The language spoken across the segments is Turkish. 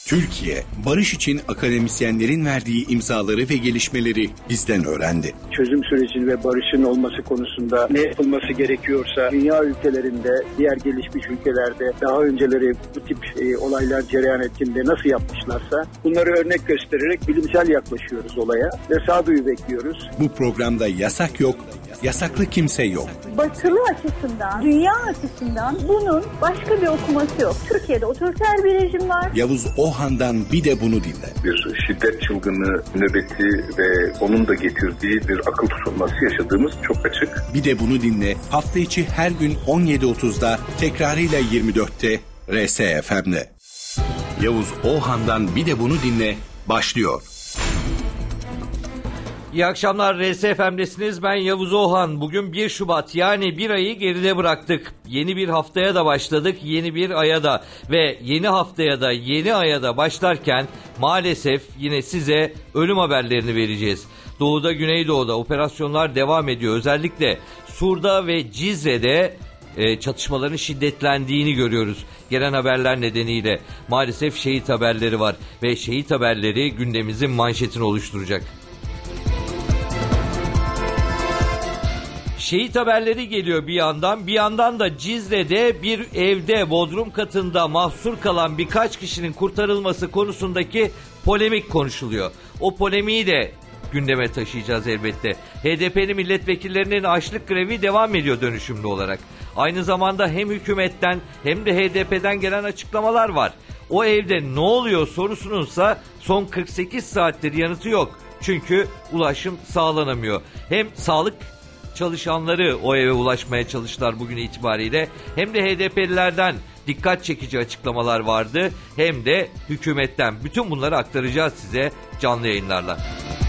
Türkiye, barış için akademisyenlerin verdiği imzaları ve gelişmeleri bizden öğrendi. Çözüm sürecinin ve barışın olması konusunda ne yapılması gerekiyorsa dünya ülkelerinde, diğer gelişmiş ülkelerde daha önceleri bu tip olaylar cereyan ettiğinde nasıl yapmışlarsa bunları örnek göstererek bilimsel yaklaşıyoruz olaya ve sağduyu bekliyoruz. Bu programda yasak yok, yasaklı kimse yok. Batılı açısından, dünya açısından bunun başka bir okuması yok. Türkiye'de otoriter bir rejim var. Yavuz Ohan'dan bir de bunu dinle. Bir şiddet çılgını nöbeti ve onun da getirdiği bir akıl tutulması yaşadığımız çok açık. Bir de bunu dinle. Hafta içi her gün 17.30'da, tekrarıyla 24'te RSFM'de. Yavuz Ohan'dan bir de bunu dinle başlıyor. İyi akşamlar, RSFM'desiniz. Ben Yavuz Ohan. Bugün 1 Şubat, yani bir ayı geride bıraktık. Yeni bir haftaya da başladık, yeni bir aya da ve yeni haftaya da yeni aya da başlarken maalesef yine size ölüm haberlerini vereceğiz. Doğuda, Güneydoğu'da operasyonlar devam ediyor. Özellikle Sur'da ve Cizre'de çatışmaların şiddetlendiğini görüyoruz. Gelen haberler nedeniyle maalesef şehit haberleri var ve şehit haberleri gündemimizin manşetini oluşturacak. Şehit haberleri geliyor bir yandan da Cizre'de bir evde bodrum katında mahsur kalan birkaç kişinin kurtarılması konusundaki polemik konuşuluyor. O polemiği de gündeme taşıyacağız elbette. HDP'li milletvekillerinin açlık grevi devam ediyor dönüşümlü olarak. Aynı zamanda hem hükümetten hem de HDP'den gelen açıklamalar var. O evde ne oluyor sorusununsa son 48 saattir yanıtı yok. Çünkü ulaşım sağlanamıyor. Hem sağlık çalışanları o eve ulaşmaya çalıştılar bugün itibariyle, hem de HDP'lilerden dikkat çekici açıklamalar vardı, hem de hükümetten. Bütün bunları aktaracağız size canlı yayınlarla.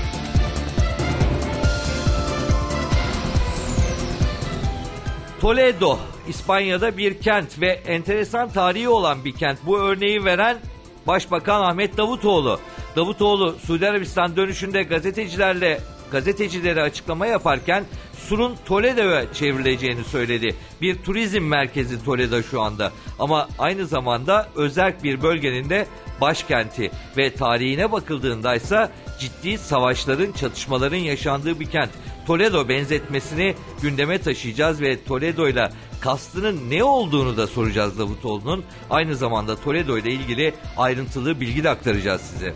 Toledo, İspanya'da bir kent ve enteresan tarihi olan bir kent. Bu örneği veren Başbakan Ahmet Davutoğlu. Davutoğlu Suudi Arabistan dönüşünde gazetecilere açıklama yaparken Sur'un Toledo'ya çevrileceğini söyledi. Bir turizm merkezi Toledo şu anda, ama aynı zamanda özerk bir bölgenin de başkenti ve tarihine bakıldığında ise ciddi savaşların, çatışmaların yaşandığı bir kent. Toledo benzetmesini gündeme taşıyacağız ve Toledo'yla kastının ne olduğunu da soracağız Davutoğlu'nun. Aynı zamanda Toledo ile ilgili ayrıntılı bilgi de aktaracağız size.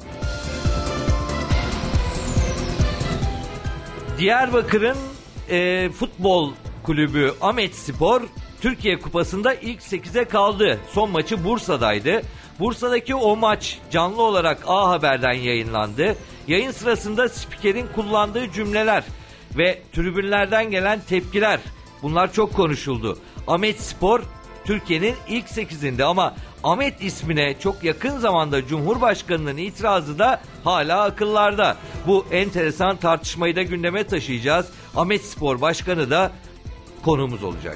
Diyarbakır'ın futbol kulübü Ahmetspor Türkiye Kupası'nda ilk 8'e kaldı. Son maçı Bursa'daydı. Bursa'daki o maç canlı olarak A Haber'den yayınlandı. Yayın sırasında spikerin kullandığı cümleler ve tribünlerden gelen tepkiler, bunlar çok konuşuldu. Ahmetspor Türkiye'nin ilk 8'inde, ama Ahmet ismine çok yakın zamanda Cumhurbaşkanı'nın itirazı da hala akıllarda. Bu enteresan tartışmayı da gündeme taşıyacağız. Ahmetspor Başkanı da konuğumuz olacak.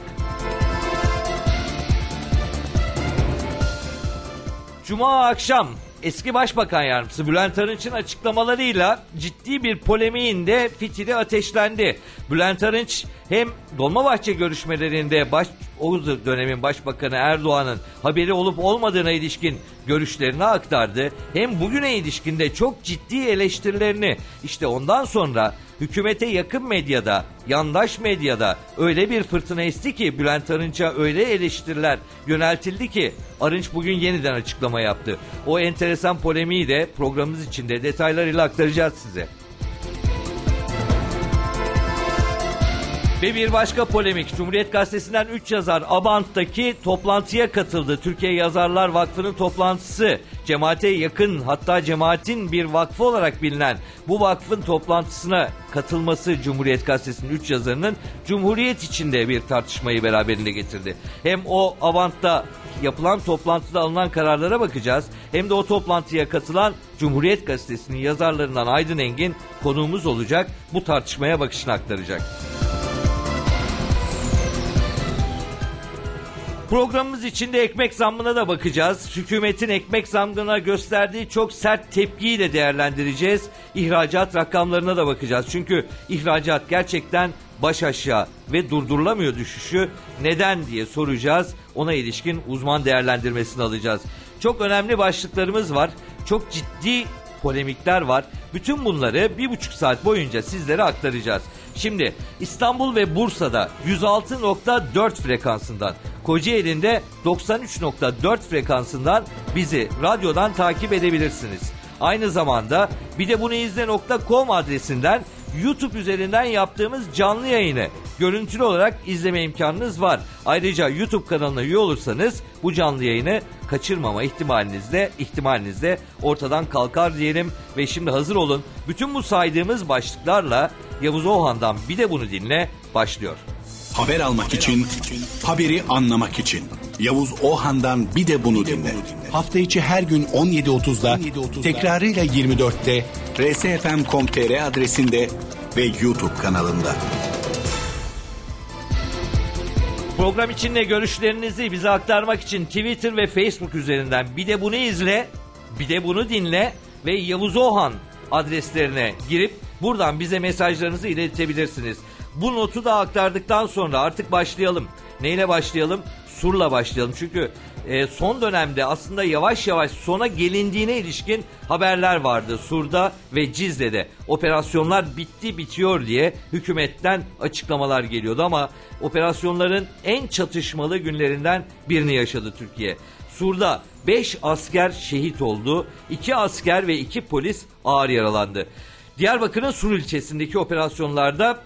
Cuma akşam eski Başbakan Yardımcısı Bülent Arınç'ın açıklamalarıyla ciddi bir polemiğin de fitili ateşlendi. Bülent Arınç hem Dolmabahçe görüşmelerinde o dönemin Başbakanı Erdoğan'ın haberi olup olmadığına ilişkin görüşlerini aktardı, hem bugüne ilişkin de çok ciddi eleştirilerini. İşte ondan sonra hükümete yakın medyada, yandaş medyada öyle bir fırtına esti ki Bülent Arınç'a öyle eleştiriler yöneltildi ki Arınç bugün yeniden açıklama yaptı. O enteresan polemiği de programımız içinde detaylarıyla aktaracağız size. Ve bir başka polemik, Cumhuriyet Gazetesi'nden 3 yazar Abant'taki toplantıya katıldı. Türkiye Yazarlar Vakfı'nın toplantısı, cemaate yakın, hatta cemaatin bir vakfı olarak bilinen bu vakfın toplantısına katılması Cumhuriyet Gazetesi'nin 3 yazarının Cumhuriyet içinde bir tartışmayı beraberinde getirdi. Hem o Abant'ta yapılan toplantıda alınan kararlara bakacağız, hem de o toplantıya katılan Cumhuriyet Gazetesi'nin yazarlarından Aydın Engin konuğumuz olacak, bu tartışmaya bakışını aktaracak. Programımız içinde ekmek zammına da bakacağız. Hükümetin ekmek zammına gösterdiği çok sert tepkiyi de değerlendireceğiz. İhracat rakamlarına da bakacağız. Çünkü ihracat gerçekten baş aşağı ve durdurulamıyor düşüşü. Neden diye soracağız. Ona ilişkin uzman değerlendirmesini alacağız. Çok önemli başlıklarımız var. çok ciddi polemikler var. Bütün bunları 1,5 saat boyunca sizlere aktaracağız. Şimdi İstanbul ve Bursa'da 106.4 frekansından, Kocaeli'nde 93.4 frekansından bizi radyodan takip edebilirsiniz. Aynı zamanda bir de bunu izle.com adresinden YouTube üzerinden yaptığımız canlı yayını görüntülü olarak izleme imkanınız var. Ayrıca YouTube kanalına üye olursanız bu canlı yayını kaçırmama ihtimaliniz de ortadan kalkar diyelim. Ve şimdi hazır olun. Bütün bu saydığımız başlıklarla Yavuz Oğhan'dan bir de bunu dinle başlıyor. Haber almak için, haberi anlamak için. Yavuz Oğhan'dan bir de bunu dinle. Hafta içi her gün 17.30'da, tekrarıyla 24'te, rsfm.com.tr adresinde ve YouTube kanalında. Program içinde görüşlerinizi bize aktarmak için Twitter ve Facebook üzerinden bir de bunu izle, bir de bunu dinle ve Yavuz Oğhan adreslerine girip buradan bize mesajlarınızı iletebilirsiniz. Bu notu da aktardıktan sonra artık başlayalım. Neyle başlayalım? Sur'la başlayalım. Çünkü son dönemde aslında yavaş yavaş sona gelindiğine ilişkin haberler vardı. Sur'da ve Cizre'de operasyonlar bitiyor diye hükümetten açıklamalar geliyordu ama operasyonların en çatışmalı günlerinden birini yaşadı Türkiye. Sur'da 5 asker şehit oldu, 2 asker ve 2 polis ağır yaralandı. Diyarbakır'ın Sur ilçesindeki operasyonlarda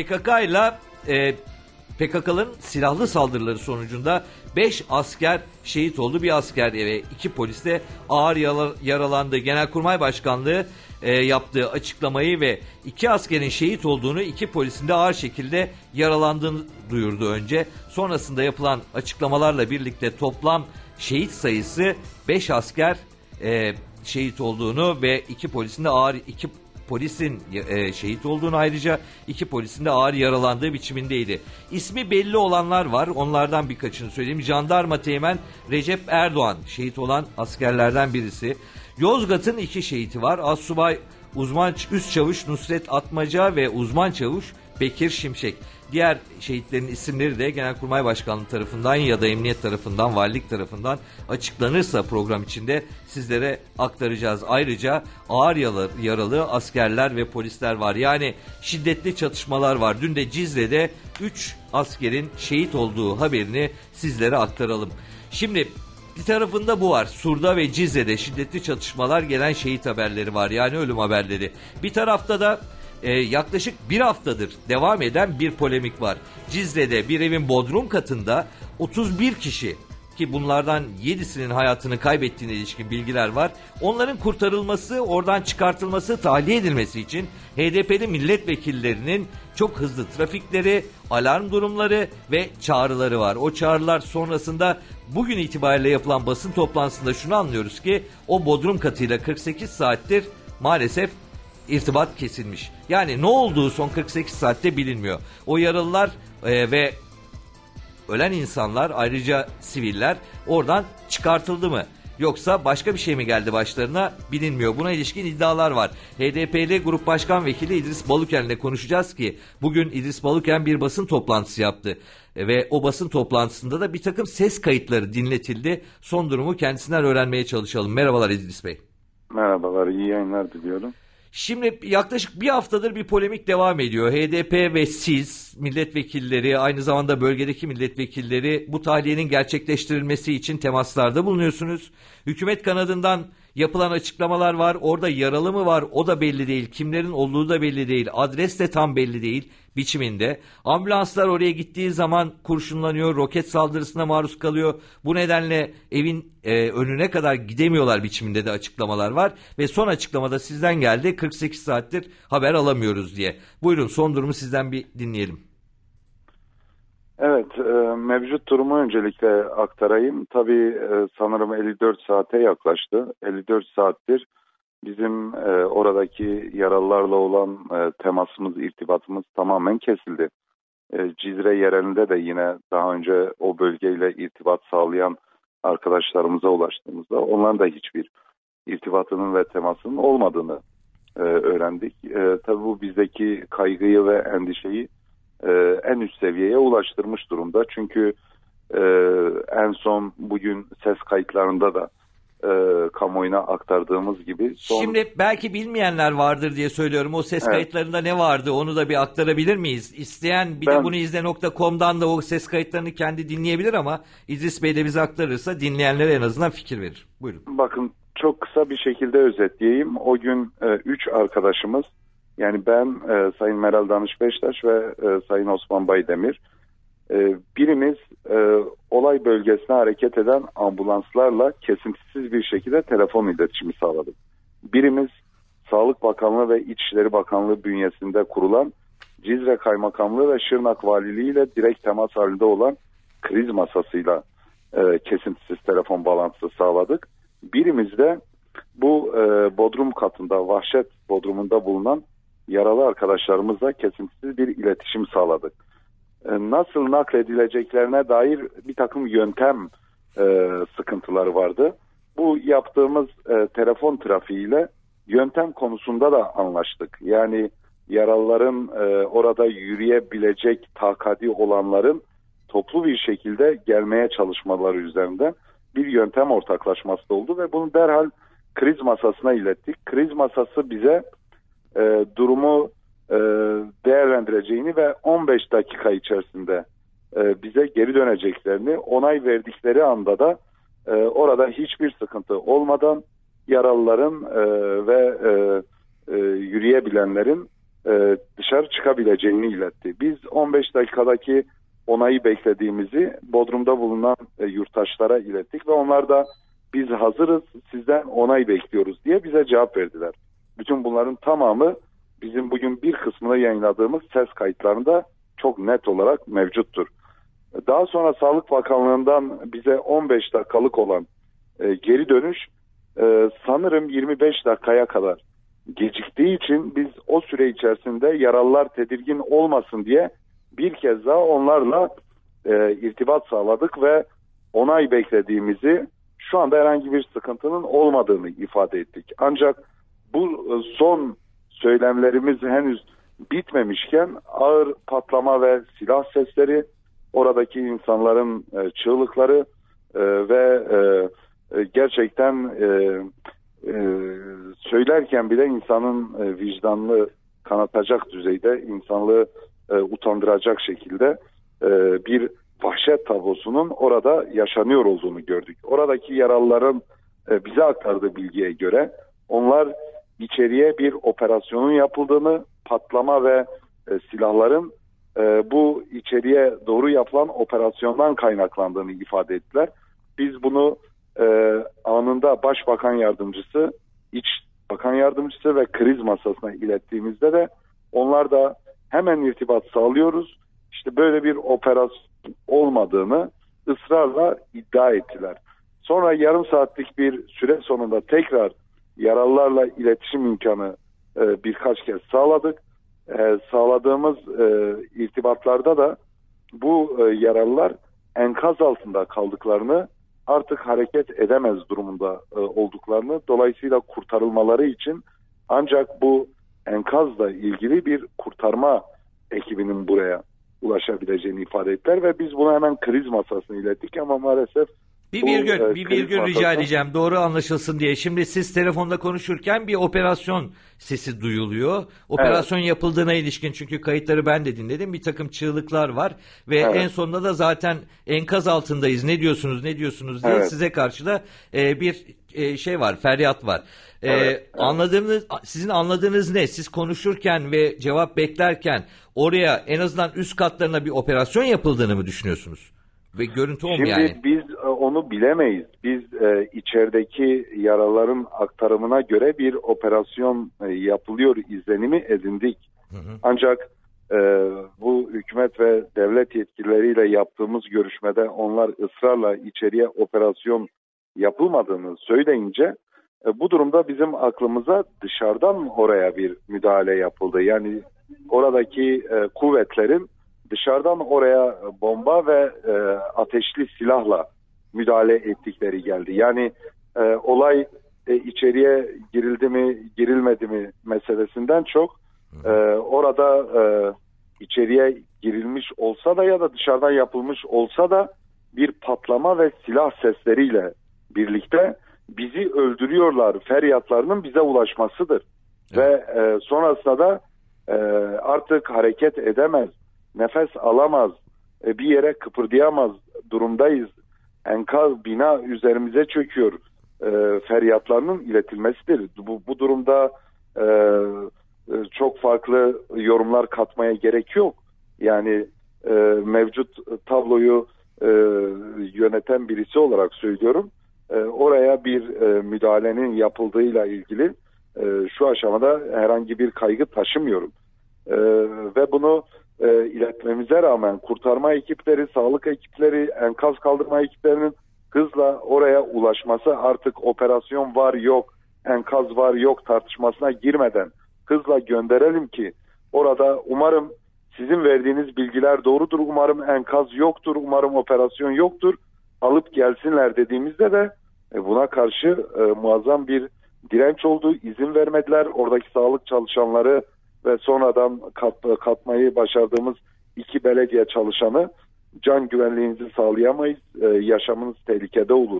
PKK'nın silahlı saldırıları sonucunda 5 asker şehit oldu. Bir asker ve 2 polis de ağır yaralandı. Genelkurmay Başkanlığı yaptığı açıklamayı ve 2 askerin şehit olduğunu, 2 polisin de ağır şekilde yaralandığını duyurdu önce. Sonrasında yapılan açıklamalarla birlikte toplam şehit sayısı 5 asker şehit olduğunu ve 2 polisin de polisin şehit olduğunu, ayrıca 2 polisin de ağır yaralandığı biçimindeydi. İsmi belli olanlar var. Onlardan birkaçını söyleyeyim. Jandarma Teğmen Recep Erdoğan şehit olan askerlerden birisi. Yozgat'ın 2 şehiti var. Assubay uzman üst çavuş Nusret Atmaca ve uzman çavuş Bekir Şimşek. Diğer şehitlerin isimleri de Genelkurmay Başkanlığı tarafından ya da Emniyet tarafından, Valilik tarafından açıklanırsa program içinde sizlere aktaracağız. Ayrıca ağır yaralı askerler ve polisler var. Yani şiddetli çatışmalar var. Dün de Cizre'de 3 askerin şehit olduğu haberini sizlere aktaralım. Şimdi bir tarafında bu var. Sur'da ve Cizre'de şiddetli çatışmalar, gelen şehit haberleri var. Yani ölüm haberleri. Bir tarafta da yaklaşık bir haftadır devam eden bir polemik var. Cizre'de bir evin bodrum katında 31 kişi, ki bunlardan 7'sinin hayatını kaybettiğine ilişkin bilgiler var. Onların kurtarılması, oradan çıkartılması, tahliye edilmesi için HDP'li milletvekillerinin çok hızlı trafikleri, alarm durumları ve çağrıları var. O çağrılar sonrasında bugün itibariyle yapılan basın toplantısında şunu anlıyoruz ki o bodrum katıyla 48 saattir maalesef irtibat kesilmiş. Yani ne olduğu son 48 saatte bilinmiyor. O yaralılar ve ölen insanlar, ayrıca siviller oradan çıkartıldı mı? Yoksa başka bir şey mi geldi başlarına bilinmiyor. Buna ilişkin iddialar var. HDP'li Grup Başkan Vekili İdris Baluken'le konuşacağız ki bugün İdris Baluken bir basın toplantısı yaptı. Ve o basın toplantısında da bir takım ses kayıtları dinletildi. Son durumu kendisinden öğrenmeye çalışalım. Merhabalar İdris Bey. Merhabalar, iyi yayınlar diliyorum. Şimdi yaklaşık bir haftadır bir polemik devam ediyor. HDP ve siz milletvekilleri, aynı zamanda bölgedeki milletvekilleri bu tahliyenin gerçekleştirilmesi için temaslarda bulunuyorsunuz. Hükümet kanadından yapılan açıklamalar var. Orada yaralı mı var o da belli değil. Kimlerin olduğu da belli değil. Adres de tam belli değil biçiminde. Ambulanslar oraya gittiği zaman kurşunlanıyor, roket saldırısına maruz kalıyor. Bu nedenle evin önüne kadar gidemiyorlar biçiminde de açıklamalar var. Ve son açıklamada sizden geldi, 48 saattir haber alamıyoruz diye. Buyurun, son durumu sizden bir dinleyelim. Evet, mevcut durumu öncelikle aktarayım. Tabii sanırım 54 saate yaklaştı. 54 saattir bizim oradaki yaralılarla olan temasımız, irtibatımız tamamen kesildi. Cizre yerelinde de yine daha önce o bölgeyle irtibat sağlayan arkadaşlarımıza ulaştığımızda onların da hiçbir irtibatının ve temasının olmadığını öğrendik. Tabii bu bizdeki kaygıyı ve endişeyi en üst seviyeye ulaştırmış durumda. Çünkü en son bugün ses kayıtlarında da kamuoyuna aktardığımız gibi. Şimdi belki bilmeyenler vardır diye söylüyorum. O ses kayıtlarında ne vardı onu da bir aktarabilir miyiz? İsteyen bir de bunu izle.com'dan da o ses kayıtlarını kendi dinleyebilir ama İdris Bey de bize aktarırsa dinleyenlere en azından fikir verir. Buyurun. Bakın çok kısa bir şekilde özetleyeyim. O gün 3 arkadaşımız, yani ben, Sayın Meral Danış Beştaş ve Sayın Osman Baydemir, birimiz olay bölgesine hareket eden ambulanslarla kesintisiz bir şekilde telefon iletişimi sağladık. Birimiz Sağlık Bakanlığı ve İçişleri Bakanlığı bünyesinde kurulan Cizre Kaymakamlığı ve Şırnak Valiliği ile direkt temas halinde olan kriz masasıyla kesintisiz telefon bağlantısı sağladık. Birimiz de bu bodrum katında, vahşet bodrumunda bulunan yaralı arkadaşlarımızla kesintisiz bir iletişim sağladık. Nasıl nakledileceklerine dair bir takım yöntem sıkıntıları vardı. Bu yaptığımız telefon trafiğiyle yöntem konusunda da anlaştık. Yani yaralıların orada yürüyebilecek takati olanların toplu bir şekilde gelmeye çalışmaları üzerinden bir yöntem ortaklaşması oldu ve bunu derhal kriz masasına ilettik. Kriz masası bize durumu değerlendireceğini ve 15 dakika içerisinde bize geri döneceklerini, onay verdikleri anda da orada hiçbir sıkıntı olmadan yaralıların ve yürüyebilenlerin dışarı çıkabileceğini iletti. Biz 15 dakikadaki onayı beklediğimizi Bodrum'da bulunan yurttaşlara ilettik ve onlar da biz hazırız, sizden onay bekliyoruz diye bize cevap verdiler. Bütün bunların tamamı bizim bugün bir kısmını yayınladığımız ses kayıtlarında çok net olarak mevcuttur. Daha sonra Sağlık Bakanlığı'ndan bize 15 dakikalık olan geri dönüş sanırım 25 dakikaya kadar geciktiği için biz o süre içerisinde yaralılar tedirgin olmasın diye bir kez daha onlarla irtibat sağladık ve onay beklediğimizi, şu anda herhangi bir sıkıntının olmadığını ifade ettik. Ancak bu son söylemlerimiz henüz bitmemişken ağır patlama ve silah sesleri, oradaki insanların çığlıkları ve gerçekten söylerken bile insanın vicdanını kanatacak düzeyde, insanlığı utandıracak şekilde bir vahşet tablosunun orada yaşanıyor olduğunu gördük. Oradaki yaralıların bize aktardığı bilgiye göre onlar içeriye bir operasyonun yapıldığını, patlama ve silahların bu içeriye doğru yapılan operasyondan kaynaklandığını ifade ettiler. Biz bunu anında Başbakan Yardımcısı, İç Bakan Yardımcısı ve kriz masasına ilettiğimizde de onlar da hemen irtibat sağlıyoruz, İşte böyle bir operasyon olmadığını ısrarla iddia ettiler. Sonra yarım saatlik bir süre sonunda tekrar yaralılarla iletişim imkanı birkaç kez sağladık. Sağladığımız irtibatlarda da bu yaralılar enkaz altında kaldıklarını, artık hareket edemez durumunda olduklarını, dolayısıyla kurtarılmaları için ancak bu enkazla ilgili bir kurtarma ekibinin buraya ulaşabileceğini ifade ettiler ve biz bunu hemen kriz masasına ilettik ama maalesef bir virgül rica edeceğim doğru anlaşılsın diye. Şimdi siz telefonda konuşurken bir operasyon sesi duyuluyor. Operasyon yapıldığına ilişkin, çünkü kayıtları ben de dinledim. Bir takım çığlıklar var ve en sonunda da zaten enkaz altındayız, ne diyorsunuz diye size karşı da bir şey var, feryat var. Sizin anladığınız ne? Siz konuşurken ve cevap beklerken oraya en azından üst katlarına bir operasyon yapıldığını mı düşünüyorsunuz? Ve görüntü Şimdi yani. Biz onu bilemeyiz. Biz içerideki yaraların aktarımına göre bir operasyon yapılıyor izlenimi edindik. Ancak bu hükümet ve devlet yetkilileriyle yaptığımız görüşmede onlar ısrarla içeriye operasyon yapılmadığını söyleyince bu durumda bizim aklımıza dışarıdan oraya bir müdahale yapıldı. Yani oradaki kuvvetlerin dışarıdan oraya bomba ve ateşli silahla müdahale ettikleri geldi. Yani olay içeriye girildi mi girilmedi mi meselesinden çok orada içeriye girilmiş olsa da ya da dışarıdan yapılmış olsa da bir patlama ve silah sesleriyle birlikte bizi öldürüyorlar feryatlarının bize ulaşmasıdır. Ve sonrasında da artık hareket edemez, nefes alamaz, bir yere kıpırdayamaz durumdayız. Enkaz bina üzerimize çöküyor feryatlarının iletilmesidir. Bu durumda çok farklı yorumlar katmaya gerek yok. Yani mevcut tabloyu yöneten birisi olarak söylüyorum. Oraya bir müdahalenin yapıldığıyla ilgili şu aşamada herhangi bir kaygı taşımıyorum. Ve bunu iletmemize rağmen kurtarma ekipleri, sağlık ekipleri, enkaz kaldırma ekiplerinin hızla oraya ulaşması, artık operasyon var yok, enkaz var yok tartışmasına girmeden hızla gönderelim ki orada umarım sizin verdiğiniz bilgiler doğrudur, umarım enkaz yoktur, umarım operasyon yoktur, alıp gelsinler dediğimizde de buna karşı muazzam bir direnç oldu, izin vermediler. Oradaki sağlık çalışanları ve sonradan katmayı başardığımız 2 belediye çalışanı, can güvenliğinizi sağlayamayız, yaşamınız tehlikede olur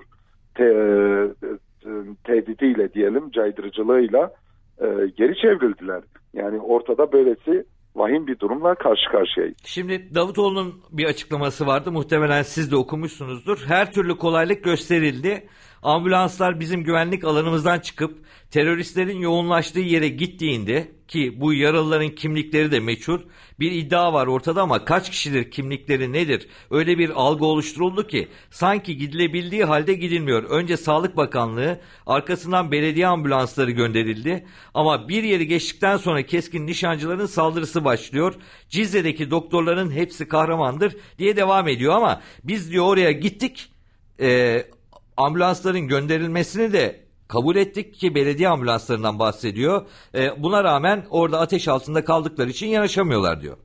tehdidiyle diyelim, caydırıcılığıyla geri çevrildiler. Yani ortada böylesi vahim bir durumla karşı karşıyayız. Şimdi Davutoğlu'nun bir açıklaması vardı. Muhtemelen siz de okumuşsunuzdur. Her türlü kolaylık gösterildi. Ambulanslar bizim güvenlik alanımızdan çıkıp teröristlerin yoğunlaştığı yere gittiğinde, ki bu yaralıların kimlikleri de meçhul, bir iddia var ortada ama kaç kişidir, kimlikleri nedir? Öyle bir algı oluşturuldu ki sanki gidilebildiği halde gidilmiyor. Önce Sağlık Bakanlığı, arkasından belediye ambulansları gönderildi. Ama bir yeri geçtikten sonra keskin nişancıların saldırısı başlıyor. Cizre'deki doktorların hepsi kahramandır diye devam ediyor ama biz diyor oraya gittik, ambulansların gönderilmesini de kabul ettik ki belediye ambulanslarından bahsediyor. Buna rağmen orada ateş altında kaldıkları için yanaşamıyorlar diyor.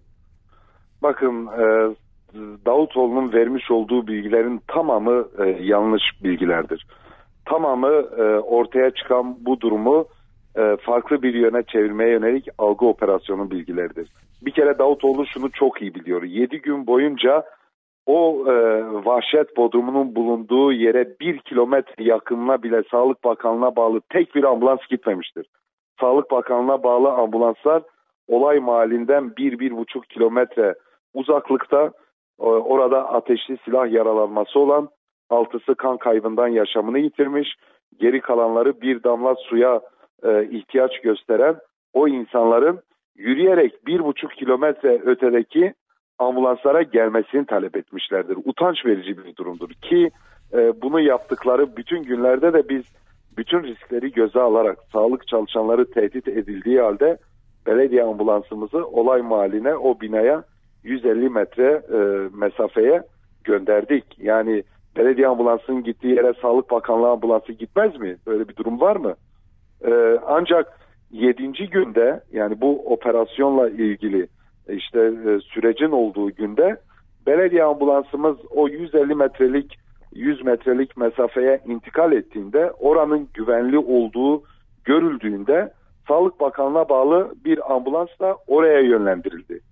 Bakın Davutoğlu'nun vermiş olduğu bilgilerin tamamı yanlış bilgilerdir. Tamamı ortaya çıkan bu durumu farklı bir yöne çevirmeye yönelik algı operasyonu bilgileridir. Bir kere Davutoğlu şunu çok iyi biliyor. 7 gün boyunca o vahşet bodrumunun bulunduğu yere 1 kilometre yakınına bile Sağlık Bakanlığı'na bağlı tek bir ambulans gitmemiştir. Sağlık Bakanlığı'na bağlı ambulanslar olay mahallinden 1-1,5 kilometre uzaklıkta, orada ateşli silah yaralanması olan, 6'sı kan kaybından yaşamını yitirmiş, geri kalanları bir damla suya ihtiyaç gösteren o insanların yürüyerek 1,5 kilometre ötedeki ambulanslara gelmesini talep etmişlerdir. Utanç verici bir durumdur ki bunu yaptıkları bütün günlerde de biz bütün riskleri göze alarak sağlık çalışanları tehdit edildiği halde belediye ambulansımızı olay mahalline, o binaya 150 metre mesafeye gönderdik. Yani belediye ambulansının gittiği yere Sağlık Bakanlığı ambulansı gitmez mi? Böyle bir durum var mı? Ancak 7. günde, yani bu operasyonla ilgili işte sürecin olduğu günde belediye ambulansımız o 150 metrelik 100 metrelik mesafeye intikal ettiğinde, oranın güvenli olduğu görüldüğünde Sağlık Bakanlığı'na bağlı bir ambulans da oraya yönlendirildi.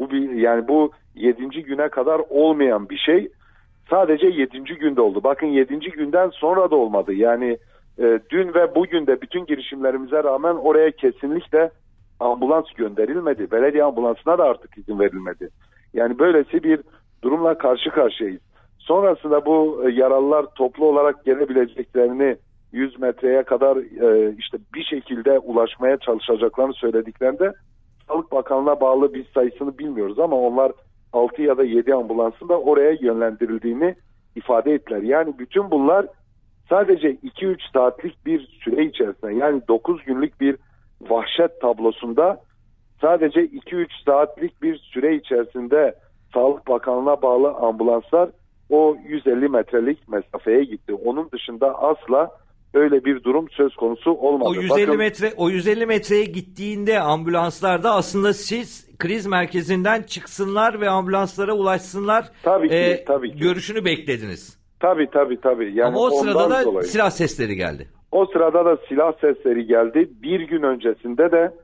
Bu 7. güne kadar olmayan bir şey. Sadece 7. günde oldu. Bakın 7. günden sonra da olmadı. Yani dün ve bugün de bütün girişimlerimize rağmen oraya kesinlikle ambulans gönderilmedi. Belediye ambulansına da artık izin verilmedi. Yani böylesi bir durumla karşı karşıyayız. Sonrasında bu yaralılar toplu olarak gelebileceklerini 100 metreye kadar işte bir şekilde ulaşmaya çalışacaklarını söylediklerinde Sağlık Bakanlığı'na bağlı biz sayısını bilmiyoruz ama onlar 6 ya da 7 ambulansın da oraya yönlendirildiğini ifade ettiler. Yani bütün bunlar sadece 2-3 saatlik bir süre içerisinde, yani 9 günlük bir vahşet tablosunda sadece 2-3 saatlik bir süre içerisinde Sağlık Bakanlığı'na bağlı ambulanslar o 150 metrelik mesafeye gitti. Onun dışında asla öyle bir durum söz konusu olmadı. O 150 metreye gittiğinde ambulanslarda aslında siz kriz merkezinden çıksınlar ve ambulanslara ulaşsınlar. Tabii ki. Görüşünü beklediniz. Tabii. Yani ama o sırada da dolayı silah sesleri geldi. O sırada da silah sesleri geldi. Bir gün öncesinde de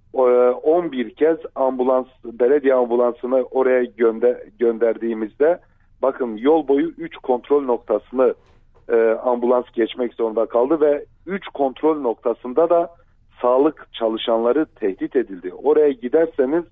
11 kez belediye ambulansını oraya gönderdiğimizde bakın yol boyu 3 kontrol noktasını ambulans geçmek zorunda kaldı ve 3 kontrol noktasında da sağlık çalışanları tehdit edildi. Oraya giderseniz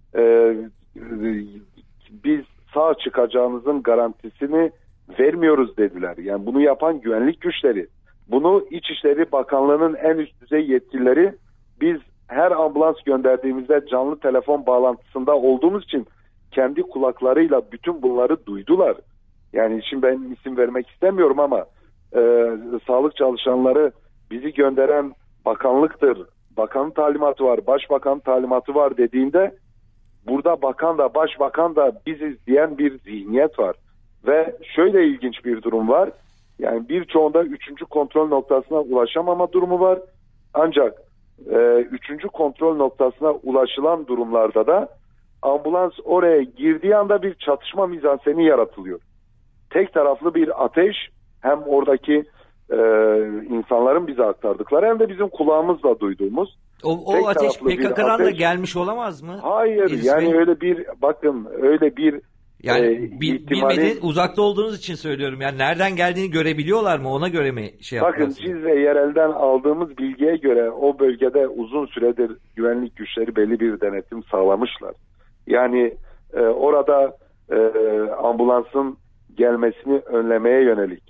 biz sağ çıkacağınızın garantisini vermiyoruz dediler. Yani bunu yapan güvenlik güçleri. Bunu İçişleri Bakanlığı'nın en üst düzey yetkilileri, biz her ambulans gönderdiğimizde canlı telefon bağlantısında olduğumuz için kendi kulaklarıyla bütün bunları duydular. Yani şimdi ben isim vermek istemiyorum ama sağlık çalışanları bizi gönderen bakanlıktır, bakanın talimatı var, başbakanın talimatı var dediğinde burada bakan da başbakan da biziz diyen bir zihniyet var. Ve şöyle ilginç bir durum var. Yani birçoğunda 3. kontrol noktasına ulaşamama durumu var. Ancak 3. kontrol noktasına ulaşılan durumlarda da ambulans oraya girdiği anda bir çatışma mizanseni yaratılıyor. Tek taraflı bir ateş, hem oradaki insanların bize aktardıkları hem de bizim kulağımızla duyduğumuz. O ateş PKK'dan da gelmiş olamaz mı? Hayır, yani öyle bir, bakın öyle bir yani bilmediğiniz, uzakta olduğunuz için söylüyorum. Yani nereden geldiğini görebiliyorlar mı? Ona göre mi şey yapıyorlar? Bakın Cizre yerelden aldığımız bilgiye göre o bölgede uzun süredir güvenlik güçleri belli bir denetim sağlamışlar. Yani orada ambulansın gelmesini önlemeye yönelik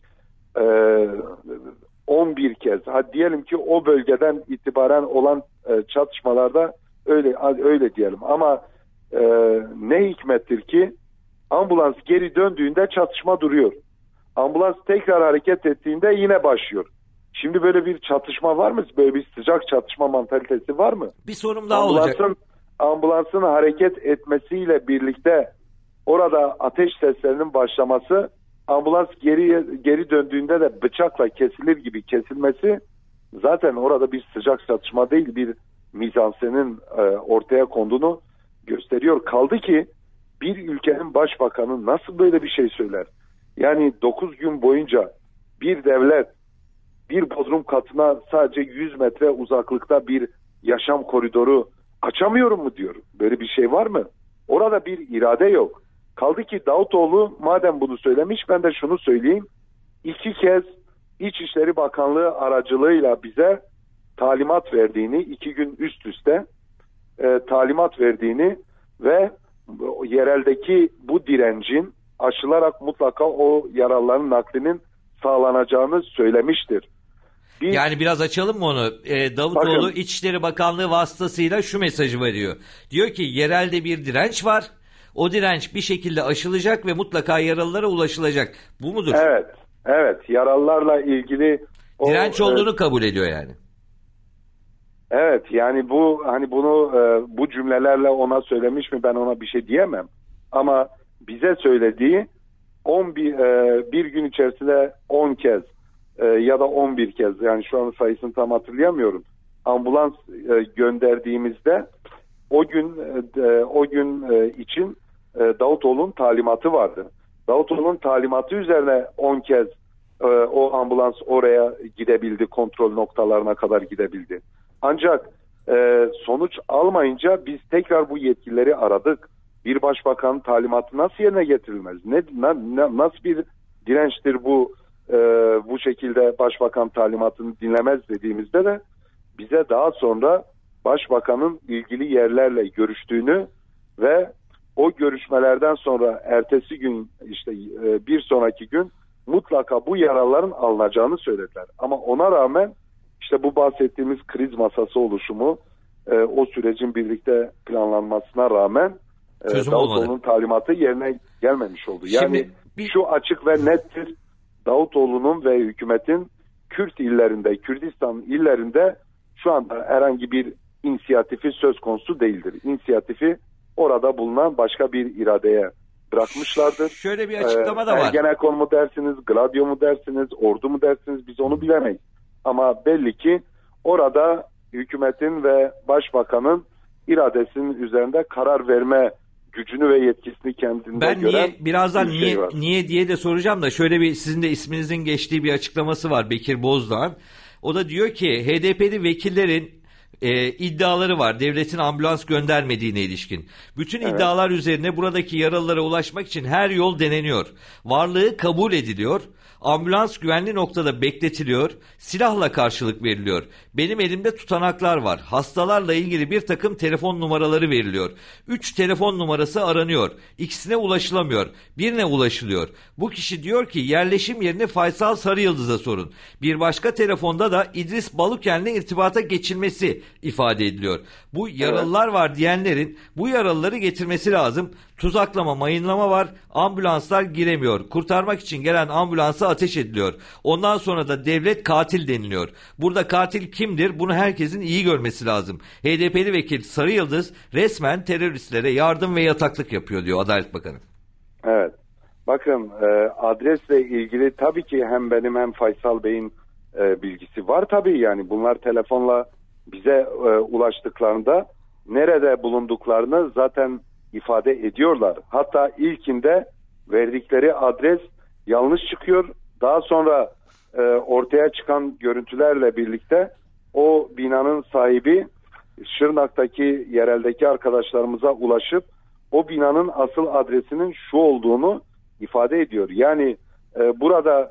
11 kez, hadi diyelim ki o bölgeden itibaren olan çatışmalarda öyle diyelim, ama ne hikmettir ki ambulans geri döndüğünde çatışma duruyor. Ambulans tekrar hareket ettiğinde yine başlıyor. Şimdi böyle bir çatışma var mı? Böyle bir sıcak çatışma mantalitesi var mı? Bir sorum daha olacak. Ambulansın hareket etmesiyle birlikte orada ateş seslerinin başlaması, ambulans geri döndüğünde de bıçakla kesilir gibi kesilmesi zaten orada bir sıcak çatışma değil, bir mizansenin ortaya konduğunu gösteriyor. Kaldı ki bir ülkenin başbakanı nasıl böyle bir şey söyler? Yani 9 gün boyunca bir devlet bir bodrum katına sadece 100 metre uzaklıkta bir yaşam koridoru açamıyorum mu diyor. Böyle bir şey var mı? Orada bir irade yok. Kaldı ki Davutoğlu madem bunu söylemiş, ben de şunu söyleyeyim. 2 kez İçişleri Bakanlığı aracılığıyla bize talimat verdiğini, 2 gün üst üste talimat verdiğini ve yereldeki bu direncin aşılarak mutlaka o yaralıların naklinin sağlanacağını söylemiştir. Yani biraz açalım mı onu? Davutoğlu bakın, İçişleri Bakanlığı vasıtasıyla şu mesajı veriyor. Diyor ki yerelde bir direnç var. O direnç bir şekilde aşılacak ve mutlaka yaralılara ulaşılacak. Bu mudur? Evet. Yaralılarla ilgili direnç olduğunu kabul ediyor yani. Evet, yani bu hani bunu bu cümlelerle ona söylemiş mi, ben ona bir şey diyemem. Ama bize söylediği bir gün içerisinde 10 kez ya da 11 kez, yani şu an sayısını tam hatırlayamıyorum, ambulans gönderdiğimizde o gün için Davutoğlu'nun talimatı vardı. Davutoğlu'nun talimatı üzerine 10 kez o ambulans oraya gidebildi, kontrol noktalarına kadar gidebildi. Ancak sonuç almayınca biz tekrar bu yetkilileri aradık. Bir başbakanın talimatı nasıl yerine getirilmez? Nasıl bir dirençtir bu şekilde başbakan talimatını dinlemez dediğimizde de bize daha sonra başbakanın ilgili yerlerle görüştüğünü ve o görüşmelerden sonra ertesi gün, işte bir sonraki gün mutlaka bu yaralıların alınacağını söylediler. Ama ona rağmen işte bu bahsettiğimiz kriz masası oluşumu o sürecin birlikte planlanmasına rağmen Davutoğlu'nun talimatı yerine gelmemiş oldu. Yani şu açık ve nettir: Davutoğlu'nun ve hükümetin Kürt illerinde, Kürdistan illerinde şu anda herhangi bir inisiyatifi söz konusu değildir. İnisiyatifi orada bulunan başka bir iradeye bırakmışlardır. Şöyle bir açıklama da var. Ergenekon mu dersiniz, Gladio mu dersiniz, ordu mu dersiniz, biz onu bilemeyiz. Ama belli ki orada hükümetin ve başbakanın iradesinin üzerinde karar verme gücünü ve yetkisini kendinde gören birazdan niye diye de soracağım da, şöyle bir, sizin de isminizin geçtiği bir açıklaması var Bekir Bozdağ. O da diyor ki HDP'li vekillerin iddiaları var devletin ambulans göndermediğine ilişkin. Bütün iddialar üzerine buradaki yaralılara ulaşmak için her yol deneniyor. Varlığı kabul ediliyor. Ambulans güvenli noktada bekletiliyor, silahla karşılık veriliyor. Benim elimde tutanaklar var. Hastalarla ilgili bir takım telefon numaraları veriliyor. 3 telefon numarası aranıyor. İkisine ulaşılamıyor. Birine ulaşılıyor. Bu kişi diyor ki yerleşim yerini Faysal Sarıyıldız'a sorun. Bir başka telefonda da İdris Baluken'le irtibata geçilmesi ifade ediliyor. Bu yaralılar var diyenlerin bu yaralıları getirmesi lazım. Tuzaklama, mayınlama var. Ambulanslar giremiyor. Kurtarmak için gelen ambulansa ateş ediliyor. Ondan sonra da devlet katil deniliyor. Burada katil kimdir? Bunu herkesin iyi görmesi lazım. HDP'li vekil Sarıyıldız resmen teröristlere yardım ve yataklık yapıyor diyor Adalet Bakanı. Evet. Bakın adresle ilgili tabii ki hem benim hem Faysal Bey'in bilgisi var tabii, yani bunlar telefonla bize ulaştıklarında nerede bulunduklarını zaten ifade ediyorlar. Hatta ilkinde verdikleri adres yanlış çıkıyor. Daha sonra ortaya çıkan görüntülerle birlikte o binanın sahibi Şırnak'taki yereldeki arkadaşlarımıza ulaşıp o binanın asıl adresinin şu olduğunu ifade ediyor. Yani burada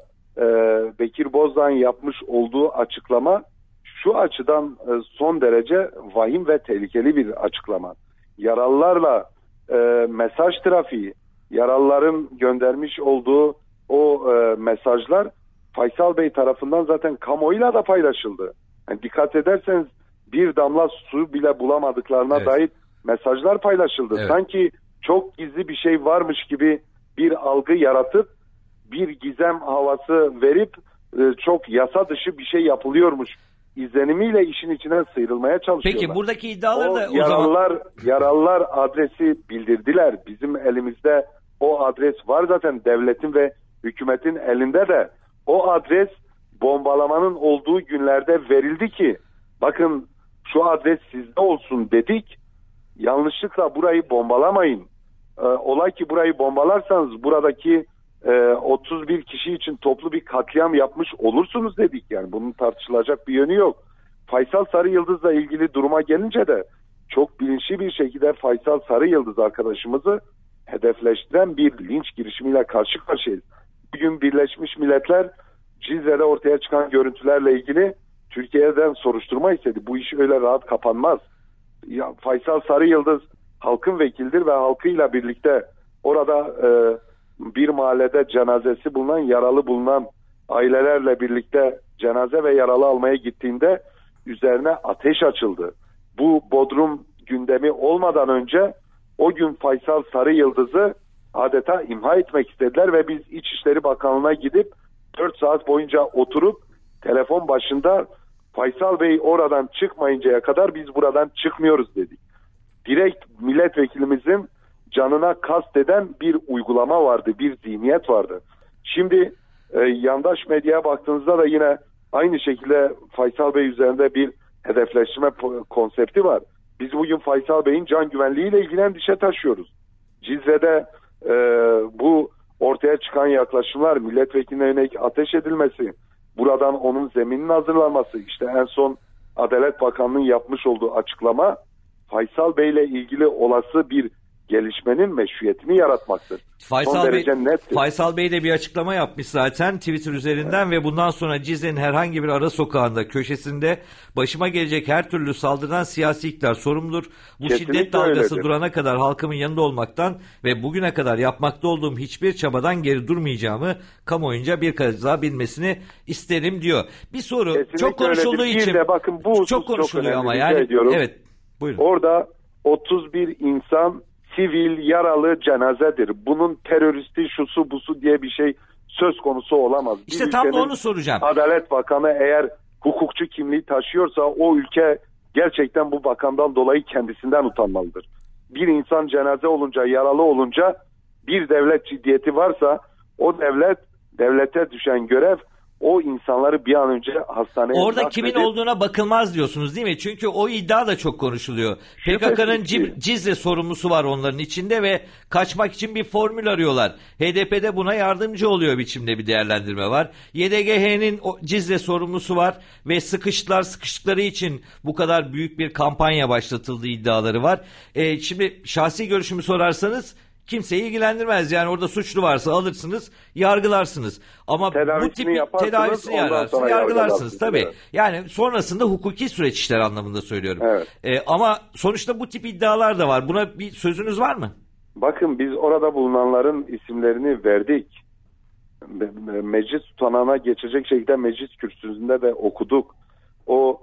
Bekir Bozdağ'ın yapmış olduğu açıklama şu açıdan son derece vahim ve tehlikeli bir açıklama. Yaralılarla mesaj trafiği, yaralıların göndermiş olduğu o mesajlar Faysal Bey tarafından zaten kamuoyuyla da paylaşıldı. Yani dikkat ederseniz bir damla su bile bulamadıklarına dair mesajlar paylaşıldı. Evet. Sanki çok gizli bir şey varmış gibi bir algı yaratıp bir gizem havası verip çok yasa dışı bir şey yapılıyormuş izlenimiyle işin içine sıyrılmaya çalışıyorlar. Peki buradaki iddiaları da yaralılar adresi bildirdiler. Bizim elimizde o adres var zaten, devletin ve hükümetin elinde de. O adres bombalamanın olduğu günlerde verildi ki bakın şu adres sizde olsun dedik. Yanlışlıkla burayı bombalamayın. Olay ki burayı bombalarsanız buradaki 31 kişi için toplu bir katliam yapmış olursunuz dedik. Yani bunun tartışılacak bir yönü yok. Faysal Sarıyıldız'la ilgili duruma gelince de çok bilinçli bir şekilde Faysal Sarıyıldız arkadaşımızı hedefleştiren bir linç girişimiyle karşı karşıyayız. Bugün Birleşmiş Milletler Cizre'de ortaya çıkan görüntülerle ilgili Türkiye'den soruşturma istedi. Bu iş öyle rahat kapanmaz. Ya, Faysal Sarıyıldız halkın vekildir ve halkıyla birlikte orada bir mahallede cenazesi bulunan, yaralı bulunan ailelerle birlikte cenaze ve yaralı almaya gittiğinde üzerine ateş açıldı. Bu Bodrum gündemi olmadan önce o gün Faysal Sarıyıldız'ı adeta imha etmek istediler ve biz İçişleri Bakanlığı'na gidip 4 saat boyunca oturup telefon başında Faysal Bey oradan çıkmayıncaya kadar biz buradan çıkmıyoruz dedik. Direkt milletvekilimizin canına kasteden bir uygulama vardı, bir zihniyet vardı. Şimdi yandaş medyaya baktığınızda da yine aynı şekilde Faysal Bey üzerinde bir hedefleştirme konsepti var. Biz bugün Faysal Bey'in can güvenliğiyle ilgili endişe taşıyoruz. Cizre'de bu ortaya çıkan yaklaşımlar, milletvekiline yönelik ateş edilmesi, buradan onun zemininin hazırlanması, işte en son Adalet Bakanlığı'nın yapmış olduğu açıklama Faysal Bey'le ilgili olası bir gelişmenin meşruiyetini yaratmaktır. Faysal Bey de bir açıklama yapmış zaten Twitter üzerinden ve bundan sonra Cizre'nin herhangi bir ara sokağında, köşesinde başıma gelecek her türlü saldırıdan siyasi iktidar sorumludur. Bu Kesinlikle şiddet dalgası öyledir. durana kadar halkımın yanında olmaktan ve bugüne kadar yapmakta olduğum hiçbir çabadan geri durmayacağımı kamuoyunca bir kez daha bilmesini isterim diyor. Bir soru Kesinlikle çok konuşulduğu öyledir. için de bakın bu çok konuşuluyor önemli, ama rica yani ediyorum. evet buyurun. Orada 31 insan sivil yaralı cenazedir. Bunun teröristi şusu busu diye bir şey söz konusu olamaz. İşte Bir tam da ülkenin onu soracağım. Adalet Bakanı eğer hukukçu kimliği taşıyorsa o ülke gerçekten bu bakandan dolayı kendisinden utanmalıdır. Bir insan cenaze olunca, yaralı olunca bir devlet ciddiyeti varsa o devlete düşen görev o insanları bir an önce hastaneye Orada kimin olduğuna bakılmaz diyorsunuz değil mi? Çünkü o iddia da çok konuşuluyor. PKK'nın Cizre sorumlusu var onların içinde ve kaçmak için bir formül arıyorlar. HDP'de buna yardımcı oluyor biçimde bir değerlendirme var. YDGH'nin Cizre sorumlusu var ve sıkıştıkları için bu kadar büyük bir kampanya başlatıldığı iddiaları var. Şimdi şahsi görüşümü sorarsanız kimseyi ilgilendirmez. Yani orada suçlu varsa alırsınız, yargılarsınız. Ama bu tip tedavisini yargılarsınız tabii. Evet. Yani sonrasında hukuki süreç işler anlamında söylüyorum. Evet. Ama sonuçta bu tip iddialar da var. Buna bir sözünüz var mı? Bakın biz orada bulunanların isimlerini verdik. Meclis tutanağına geçecek şekilde meclis kürsüsünde de okuduk. O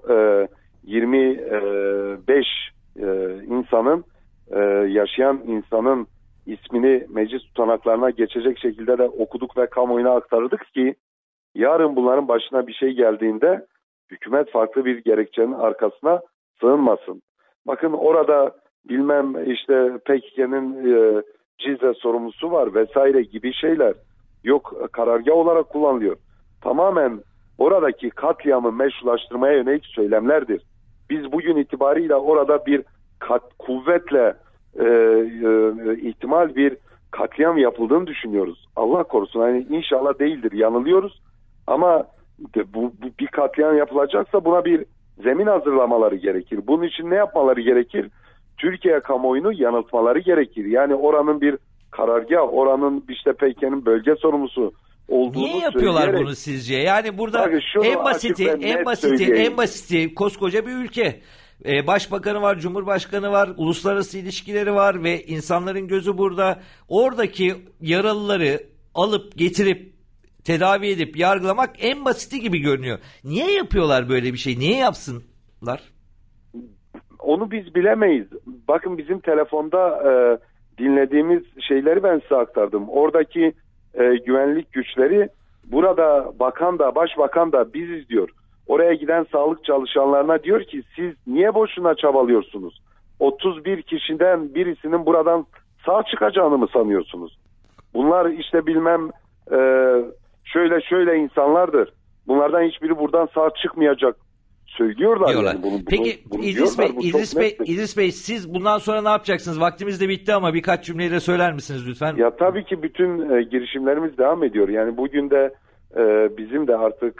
25 insanın yaşayan insanın ismini meclis tutanaklarına geçecek şekilde de okuduk ve kamuoyuna aktardık ki yarın bunların başına bir şey geldiğinde hükümet farklı bir gerekçenin arkasına sığınmasın. Bakın orada bilmem işte PKK'nın Cizre sorumlusu var vesaire gibi şeyler yok, karargah olarak kullanılıyor. Tamamen oradaki katliamı meşrulaştırmaya yönelik söylemlerdir. Biz bugün itibariyle orada bir kuvvetle ihtimal bir katliam yapıldığını düşünüyoruz. Allah korusun, yani inşallah değildir, yanılıyoruz. Ama bu bir katliam yapılacaksa buna bir zemin hazırlamaları gerekir. Bunun için ne yapmaları gerekir? Türkiye kamuoyunu yanıltmaları gerekir. Yani oranın bir karargah, oranın işte PKK'nın bölge sorumlusu olduğunu niye yapıyorlar söyleyerek, bunu sizce? Yani burada en basiti koskoca bir ülke. Başbakanı var, Cumhurbaşkanı var, uluslararası ilişkileri var ve insanların gözü burada. Oradaki yaralıları alıp getirip tedavi edip yargılamak en basiti gibi görünüyor. Niye yapıyorlar böyle bir şey? Niye yapsınlar? Onu biz bilemeyiz. Bakın bizim telefonda dinlediğimiz şeyleri ben size aktardım. Oradaki güvenlik güçleri burada bakan da başbakan da biziz diyor. Oraya giden sağlık çalışanlarına diyor ki siz niye boşuna çabalıyorsunuz? 31 kişiden birisinin buradan sağ çıkacağını mı sanıyorsunuz? Bunlar işte bilmem şöyle insanlardır. Bunlardan hiçbiri buradan sağ çıkmayacak söylüyorlar. Yani Peki İdris Bey siz bundan sonra ne yapacaksınız? Vaktimiz de bitti ama birkaç cümleyle söyler misiniz lütfen? Ya tabii ki bütün girişimlerimiz devam ediyor. Yani bugün de bizim de artık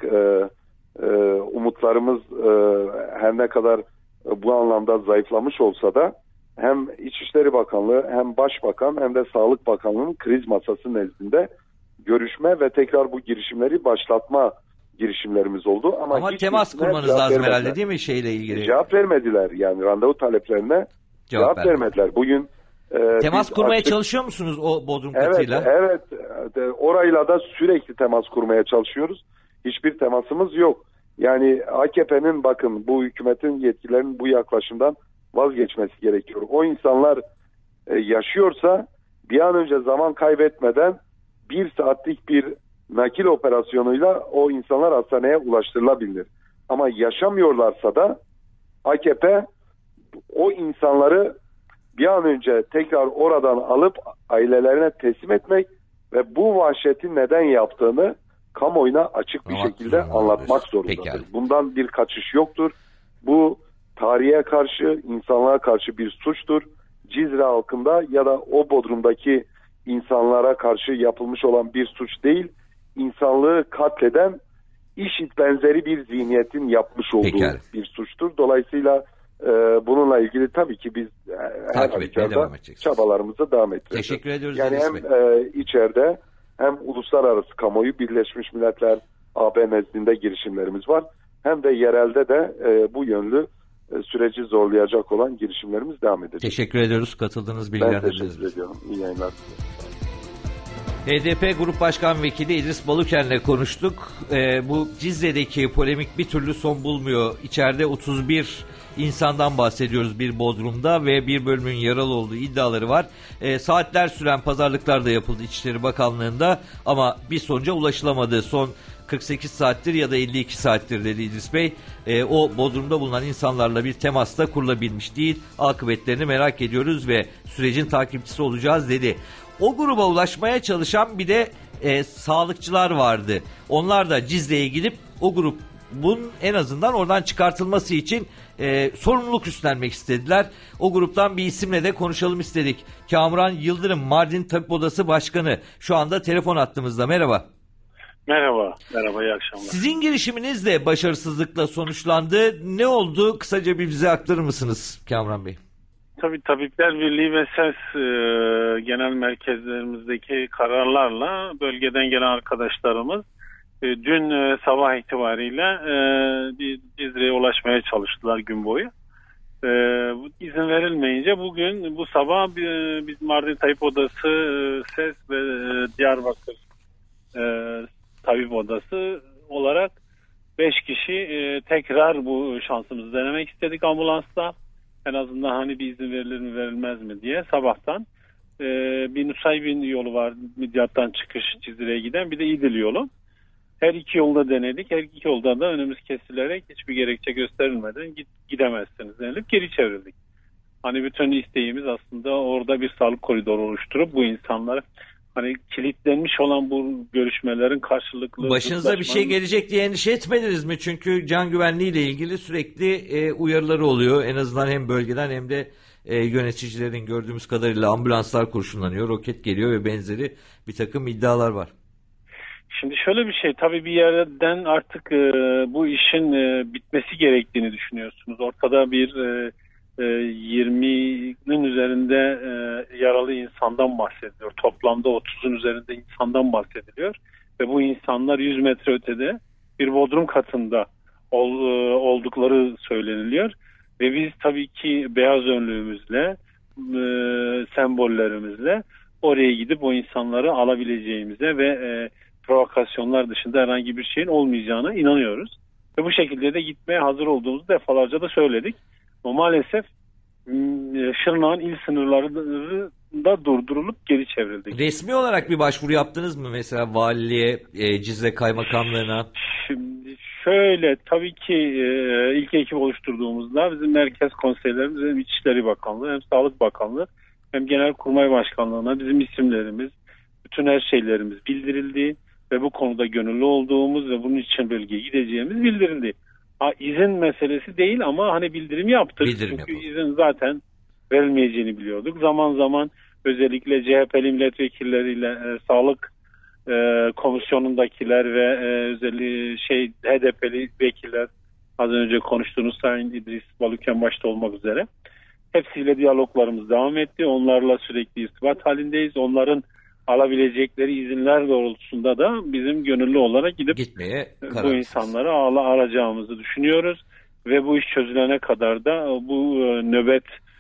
umutlarımız her ne kadar bu anlamda zayıflamış olsa da hem İçişleri Bakanlığı hem Başbakan hem de Sağlık Bakanlığı'nın kriz masası nezdinde görüşme ve tekrar bu girişimleri başlatma girişimlerimiz oldu. Ama temas kurmanız lazım herhalde değil mi şeyle ilgili? Cevap vermediler. Yani randevu taleplerine cevap vermediler. Bugün temas kurmaya çalışıyor musunuz o Bodrum katıyla? Evet. Orayla da sürekli temas kurmaya çalışıyoruz. Hiçbir temasımız yok. Yani AKP'nin bakın bu hükümetin yetkililerinin bu yaklaşımdan vazgeçmesi gerekiyor. O insanlar yaşıyorsa bir an önce zaman kaybetmeden 1 saatlik bir nakil operasyonuyla o insanlar hastaneye ulaştırılabilir. Ama yaşamıyorlarsa da AKP o insanları bir an önce tekrar oradan alıp ailelerine teslim etmek ve bu vahşeti neden yaptığını kamuoyuna açık bir şekilde anlatmak zorundadır. Pekala. Bundan bir kaçış yoktur. Bu tarihe karşı, insanlığa karşı bir suçtur. Cizre halkında ya da o Bodrum'daki insanlara karşı yapılmış olan bir suç değil, insanlığı katleden IŞİD benzeri bir zihniyetin yapmış olduğu bir suçtur. Dolayısıyla bununla ilgili tabii ki biz her halükarda çabalarımıza devam edeceğiz. Teşekkür ediyoruz. Yani hem içeride hem uluslararası kamuoyu, Birleşmiş Milletler, AB nezdinde girişimlerimiz var. Hem de yerelde de bu yönlü süreci zorlayacak olan girişimlerimiz devam edecek. Teşekkür ediyoruz katıldığınız Ben teşekkür ediyorum. İyi yayınlar. HDP Grup Başkan Vekili İdris Baluken'le konuştuk. Bu Cizre'deki polemik bir türlü son bulmuyor. İçeride 31 insandan bahsediyoruz bir Bodrum'da ve bir bölümün yaralı olduğu iddiaları var. Saatler süren pazarlıklar da yapıldı İçişleri Bakanlığı'nda ama bir sonuca ulaşılamadı. Son 48 saattir ya da 52 saattir dedi İdris Bey. O Bodrum'da bulunan insanlarla bir temas da kurulabilmiş değil. Akıbetlerini merak ediyoruz ve sürecin takipçisi olacağız dedi. O gruba ulaşmaya çalışan bir de sağlıkçılar vardı. Onlar da Cizre'ye gidip o grubun en azından oradan çıkartılması için sorumluluk üstlenmek istediler. O gruptan bir isimle de konuşalım istedik. Kamuran Yıldırım, Mardin Tabip Odası Başkanı. Şu anda telefon hattımızda. Merhaba. Merhaba, iyi akşamlar. Sizin girişiminiz de başarısızlıkla sonuçlandı. Ne oldu? Kısaca bir bize aktarır mısınız Kamuran Bey? Tabii Tabipler Birliği ve SES genel merkezlerimizdeki kararlarla bölgeden gelen arkadaşlarımız dün sabah itibariyle Cizre'ye ulaşmaya çalıştılar gün boyu. İzin verilmeyince bugün bu sabah biz Mardin Tabip Odası, SES ve Diyarbakır Tabip Odası olarak 5 kişi tekrar bu şansımızı denemek istedik ambulansla. En azından hani bir izin verilir mi verilmez mi diye sabahtan bir Nusaybin yolu var, Midyat'tan çıkış Cizre'ye giden, bir de İdil yolu. Her iki yolda denedik. Her iki yolda da önümüz kesilerek hiçbir gerekçe gösterilmeden gidemezsiniz denilip geri çevrildik. Hani bütün isteğimiz aslında orada bir sağlık koridoru oluşturup bu insanlara hani kilitlenmiş olan bu görüşmelerin karşılıklı... Başınıza bir şey gelecek diye endişe etmediniz mi? Çünkü can güvenliği ile ilgili sürekli uyarıları oluyor. En azından hem bölgeden hem de yöneticilerin gördüğümüz kadarıyla ambulanslar kurşunlanıyor, roket geliyor ve benzeri bir takım iddialar var. Şimdi şöyle bir şey, tabii bir yerden artık bu işin bitmesi gerektiğini düşünüyorsunuz. Ortada bir 20'nin üzerinde yaralı insandan bahsediliyor. Toplamda 30'un üzerinde insandan bahsediliyor. Ve bu insanlar 100 metre ötede bir bodrum katında oldukları söyleniliyor. Ve biz tabii ki beyaz önlüğümüzle, sembollerimizle oraya gidip o insanları alabileceğimize ve provokasyonlar dışında herhangi bir şeyin olmayacağına inanıyoruz. Ve bu şekilde de gitmeye hazır olduğumuzu defalarca da söyledik. Ama maalesef Şırnak'ın il sınırlarında durdurulup geri çevrildik. Resmi olarak bir başvuru yaptınız mı? Mesela valiliğe, Cizre Kaymakamlığı'na? Şimdi şöyle, tabii ki ilk ekip oluşturduğumuzda bizim merkez konseylerimiz hem İçişleri Bakanlığı hem Sağlık Bakanlığı hem Genelkurmay Başkanlığı'na bizim isimlerimiz, bütün her şeylerimiz bildirildi ve bu konuda gönüllü olduğumuz ve bunun için bölgeye gideceğimiz bildirildi. İzin meselesi değil ama hani bildirim yaptık. Çünkü izin zaten verilmeyeceğini biliyorduk. Zaman zaman özellikle CHP'li milletvekilleriyle sağlık komisyonundakiler ve özellikle HDP'li vekiller, az önce konuştuğunuz Sayın İdris Baluken başta olmak üzere hepsiyle diyaloglarımız devam etti. Onlarla sürekli irtibat halindeyiz. Onların alabilecekleri izinler doğrultusunda da bizim gönüllü olarak gidip bu insanları alacağımızı düşünüyoruz. Ve bu iş çözülene kadar da bu nöbet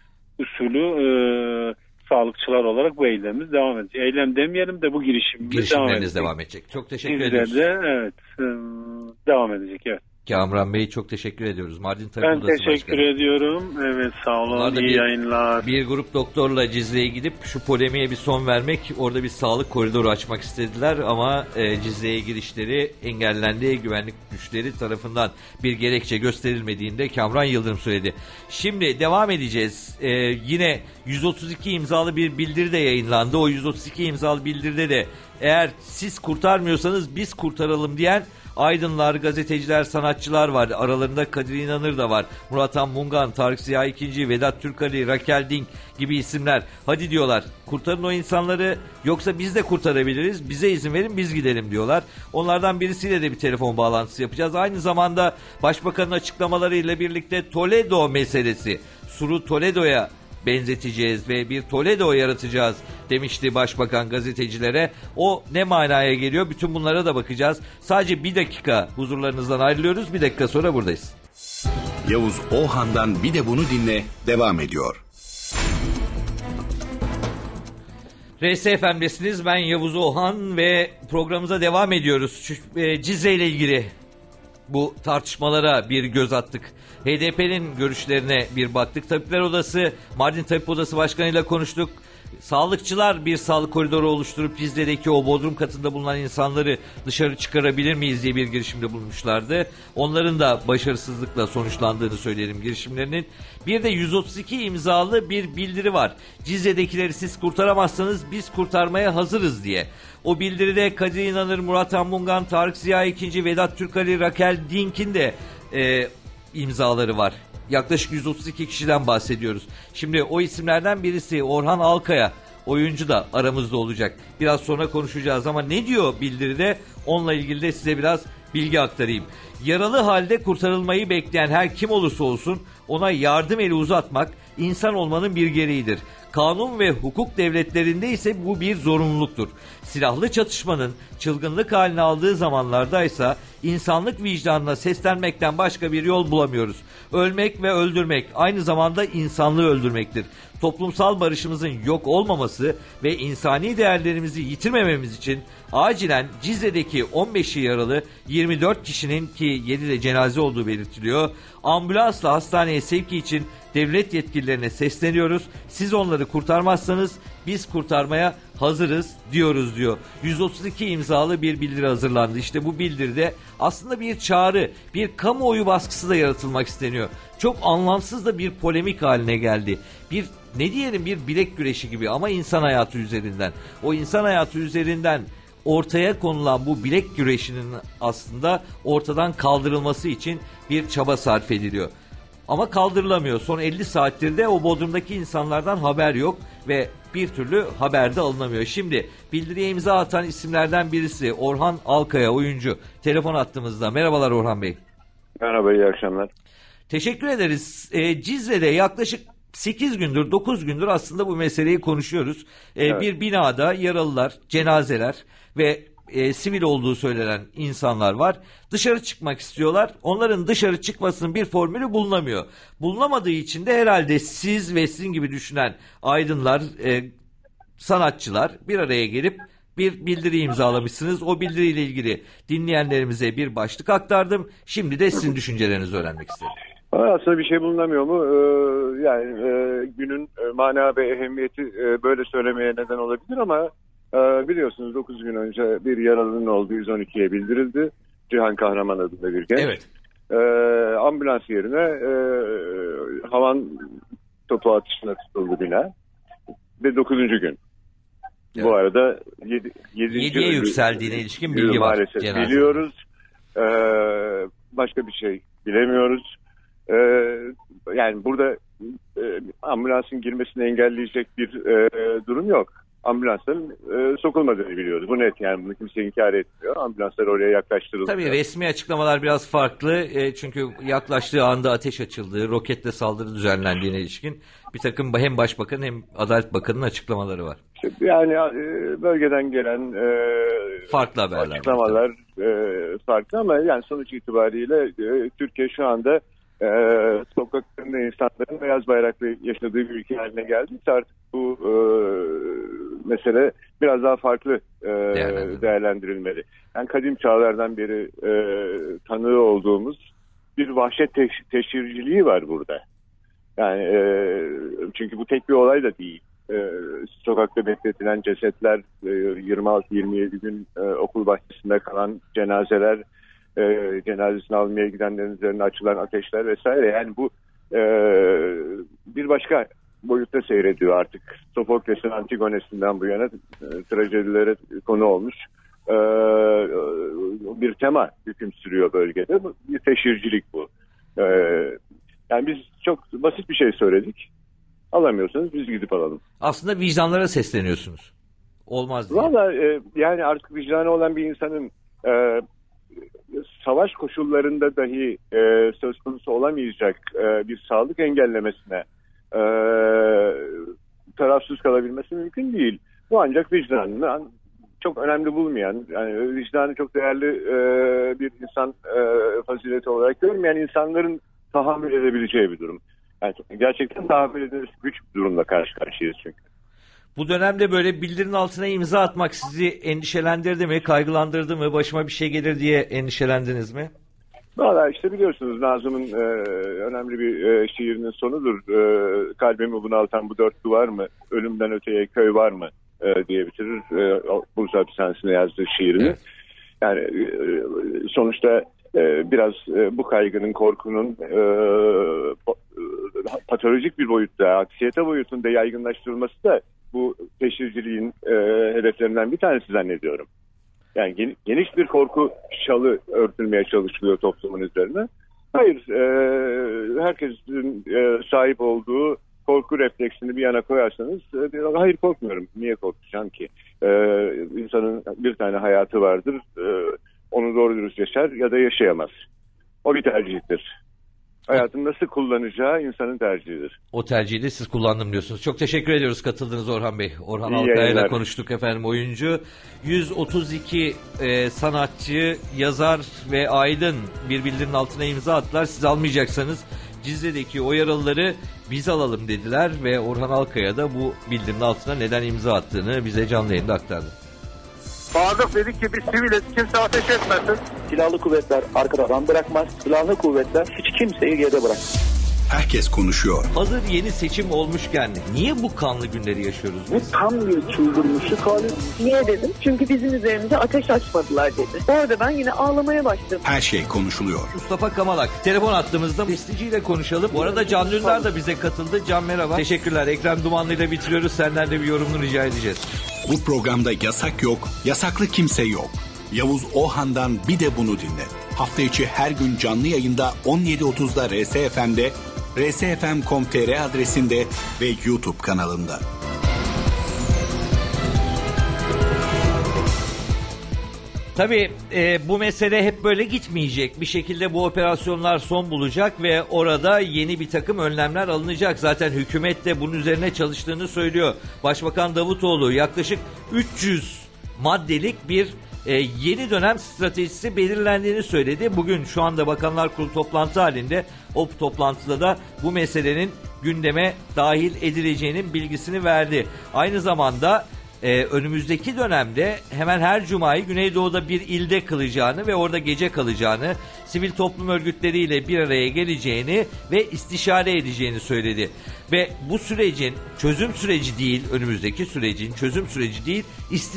usulü sağlıkçılar olarak bu eylemimiz devam edecek. Eylem demeyelim de bu girişimleriniz devam edecek. Çok teşekkür ediyoruz. Evet, devam edecek. Evet. Kamran Bey, çok teşekkür ediyoruz. Mardin Tabip Ben Odası teşekkür Başkanı. ediyorum. Evet, sağ olun. İyi yayınlar. Bir grup doktorla Cizre'ye gidip şu polemiğe bir son vermek, orada bir sağlık koridoru açmak istediler ama Cizre'ye girişleri engellendi. Güvenlik güçleri tarafından bir gerekçe gösterilmediğinde Kamran Yıldırım söyledi. Şimdi devam edeceğiz. Yine 132 imzalı bir bildiri de yayınlandı. O 132 imzalı bildiride de eğer siz kurtarmıyorsanız biz kurtaralım diyen aydınlar, gazeteciler, sanatçılar var. Aralarında Kadir İnanır da var. Murat Han Mungan, Tarık Ziya II, Vedat Türkali, Rakel Dink gibi isimler. Hadi diyorlar, kurtarın o insanları, yoksa biz de kurtarabiliriz. Bize izin verin, biz gidelim diyorlar. Onlardan birisiyle de bir telefon bağlantısı yapacağız. Aynı zamanda Başbakanın açıklamalarıyla birlikte Toledo meselesi, Suru Toledo'ya benzeteceğiz ve bir Toledo yaratacağız demişti Başbakan gazetecilere. O ne manaya geliyor? Bütün bunlara da bakacağız. Sadece bir dakika huzurlarınızdan ayrılıyoruz. Bir dakika sonra buradayız. Yavuz Ohan'dan bir de bunu dinle devam ediyor. RSFM'desiniz. Ben Yavuz Ohan ve programımıza devam ediyoruz. Cizre ile ilgili bu tartışmalara bir göz attık. HDP'nin görüşlerine bir baktık. Tabipler Odası, Mardin Tabip Odası Başkanı ile konuştuk. Sağlıkçılar bir sağlık koridoru oluşturup Cizre'deki o bodrum katında bulunan insanları dışarı çıkarabilir miyiz diye bir girişimde bulunmuşlardı. Onların da başarısızlıkla sonuçlandığını söyleyelim girişimlerinin. Bir de 132 imzalı bir bildiri var. Cizre'dekileri siz kurtaramazsanız biz kurtarmaya hazırız diye. O bildiride Kadir İnanır, Murat Han Mungan, Tarık Ziya II, Vedat Türkali, Rakel Dink'in de imzaları var. Yaklaşık 132 kişiden bahsediyoruz. Şimdi o isimlerden birisi Orhan Alkaya, oyuncu da aramızda olacak. Biraz sonra konuşacağız ama ne diyor bildiride, onunla ilgili de size biraz bilgi aktarayım. Yaralı halde kurtarılmayı bekleyen her kim olursa olsun ona yardım eli uzatmak insan olmanın bir gereğidir. Kanun ve hukuk devletlerinde ise bu bir zorunluluktur. Silahlı çatışmanın çılgınlık halini aldığı zamanlarda ise insanlık vicdanına seslenmekten başka bir yol bulamıyoruz. Ölmek ve öldürmek aynı zamanda insanlığı öldürmektir. Toplumsal barışımızın yok olmaması ve insani değerlerimizi yitirmememiz için acilen Cizre'deki 15'i yaralı 24 kişinin ki 7'de cenaze olduğu belirtiliyor. Ambulansla hastaneye sevki için devlet yetkililerine sesleniyoruz. Siz onları kurtarmazsanız biz kurtarmaya hazırız diyoruz diyor. 132 imzalı bir bildiri hazırlandı. İşte bu bildiride aslında bir çağrı, bir kamuoyu baskısı da yaratılmak isteniyor. Çok anlamsız da bir polemik haline geldi. Bir ne diyelim bir bilek güreşi gibi ama insan hayatı üzerinden. O insan hayatı üzerinden ortaya konulan bu bilek güreşinin aslında ortadan kaldırılması için bir çaba sarf ediliyor. Ama kaldırılamıyor. Son 50 saattir de o Bodrum'daki insanlardan haber yok ve bir türlü haber de alınamıyor. Şimdi bildiriye imza atan isimlerden birisi Orhan Alkaya, oyuncu. Telefon attığımızda. Merhabalar Orhan Bey. Merhaba, iyi akşamlar. Teşekkür ederiz. Cizre'de yaklaşık 8 gündür, 9 gündür aslında bu meseleyi konuşuyoruz. Evet. Bir binada yaralılar, cenazeler ve sivil olduğu söylenen insanlar var. Dışarı çıkmak istiyorlar. Onların dışarı çıkmasının bir formülü bulunamıyor. Bulunamadığı için de herhalde siz ve sizin gibi düşünen aydınlar, sanatçılar bir araya gelip bir bildiri imzalamışsınız. O bildiriyle ilgili dinleyenlerimize bir başlık aktardım. Şimdi de sizin düşüncelerinizi öğrenmek istedim. Aslında bir şey bulunamıyor mu? Günün mana ve ehemmiyeti böyle söylemeye neden olabilir ama biliyorsunuz 9 gün önce bir yaralının olduğu 112'ye bildirildi. Cihan Kahraman adında bir genç. Evet. Ambulans yerine havan topu atışına tutuldu bina. Ve 9. gün. Evet. Bu arada 7'ye yükseldiğine ilişkin bilgi var. Maalesef biliyoruz. Başka bir şey bilemiyoruz. Yani burada ambulansın girmesini engelleyecek bir durum yok. Ambulansların sokulmadığını biliyoruz. Bu net, yani bunu kimse inkar etmiyor. Ambulanslar oraya yaklaştırıldı. Tabii resmi açıklamalar biraz farklı. Çünkü yaklaştığı anda ateş açıldığı, roketle saldırı düzenlendiğine ilişkin bir takım hem Başbakan hem Adalet Bakanı'nın açıklamaları var. Yani bölgeden gelen farklı haberler, açıklamalar farklı ama yani sonuç itibariyle Türkiye şu anda sokaklarında insanların beyaz bayraklı yaşadığı bir ülke haline geldiyse artık bu mesele biraz daha farklı değerlendirilmeli. Yani kadim çağlardan beri tanığı olduğumuz bir vahşet teşhirciliği var burada. Yani çünkü bu tek bir olay da değil. Sokakta bekletilen cesetler, 26-27 gün okul bahçesinde kalan cenazeler, cenazesini almaya gidenlerin üzerine açılan ateşler vesaire. Yani bu bir başka boyutta seyrediyor artık. Sofokles'in Antigones'inden bu yana trajedilere konu olmuş bir tema hüküm sürüyor bölgede. Bir teşhircilik bu. Yani biz çok basit bir şey söyledik. Alamıyorsanız biz gidip alalım. Aslında vicdanlara sesleniyorsunuz. Olmaz diye. Valla yani artık vicdanı olan bir insanın savaş koşullarında dahi söz konusu olamayacak bir sağlık engellemesine tarafsız kalabilmesi mümkün değil. Bu ancak vicdanını çok önemli bulmayan, yani vicdanı çok değerli bir insan fazileti olarak görmeyen insanların tahammül edebileceği bir durum. Yani gerçekten tahammül edilir güç bir durumla karşı karşıyayız çünkü. Bu dönemde böyle bildirinin altına imza atmak sizi endişelendirdi mi, kaygılandırdı mı, başıma bir şey gelir diye endişelendiniz mi? Valla işte biliyorsunuz Nazım'ın önemli bir şiirinin sonudur. Kalbimi bunaltan bu dört duvar mı, ölümden öteye köy var mı diye bitirir Bursa Hapishanesi'ne yazdığı şiirini. Evet. Yani sonuçta biraz bu kaygının, korkunun patolojik bir boyutta, aksiyete boyutunda yaygınlaştırılması da bu teşhirciliğin hedeflerinden bir tanesi zannediyorum. Yani geniş bir korku şalı örtülmeye çalışılıyor toplumun üzerine. Hayır, herkesin sahip olduğu korku refleksini bir yana koyarsanız, hayır korkmuyorum, niye korkacağım ki? İnsanın bir tane hayatı vardır. onu doğru dürüst yaşar ya da yaşayamaz. O bir tercihtir. Hayatını nasıl kullanacağı insanın tercihidir. O tercihi de siz kullandım diyorsunuz. Çok teşekkür ediyoruz katıldığınız Orhan Bey. Orhan İyi Alkaya ile yayınlar. konuştuk efendim, oyuncu. 132 sanatçı, yazar ve aydın bir bildirinin altına imza attılar. Siz almayacaksanız Cizre'deki o yaralıları biz alalım dediler ve Orhan Alkaya da bu bildirinin altına neden imza attığını bize canlı yayında aktardı. Sadık dedi ki biz siviliz, kimse ateş etmesin. Silahlı kuvvetler arkadan bırakmaz. Silahlı kuvvetler hiç kimseyi geride bırakmaz. Herkes konuşuyor. Hazır yeni seçim olmuşken niye bu kanlı günleri yaşıyoruz biz? Bu tam bir çıldırmışlık hali. Niye dedim? Çünkü bizim üzerimize ateş açmadılar dedi. Orada ben yine ağlamaya başladım. Her şey konuşuluyor. Mustafa Kamalak. Telefon attığımızda besteciyle konuşalım. Bu arada Can Dündar da bize katıldı. Can merhaba. Teşekkürler. Ekrem Dumanlı ile bitiriyoruz. Senden de bir yorumunu rica edeceğiz. Bu programda yasak yok, yasaklı kimse yok. Yavuz Ohan'dan bir de bunu dinle. Hafta içi her gün canlı yayında 17.30'da RSFM'de, rsfm.com.tr adresinde ve YouTube kanalında. Tabii bu mesele hep böyle gitmeyecek. Bir şekilde bu operasyonlar son bulacak ve orada yeni bir takım önlemler alınacak. Zaten hükümet de bunun üzerine çalıştığını söylüyor. Başbakan Davutoğlu yaklaşık 300 maddelik bir yeni dönem stratejisi belirlendiğini söyledi. Bugün şu anda Bakanlar Kurulu toplantı halinde, o toplantıda da bu meselenin gündeme dahil edileceğinin bilgisini verdi. Aynı zamanda önümüzdeki dönemde hemen her cumayı Güneydoğu'da bir ilde kılacağını ve orada gece kalacağını, sivil toplum örgütleriyle bir araya geleceğini ve istişare edeceğini söyledi. Ve bu sürecin çözüm süreci değil, önümüzdeki sürecin çözüm süreci değil,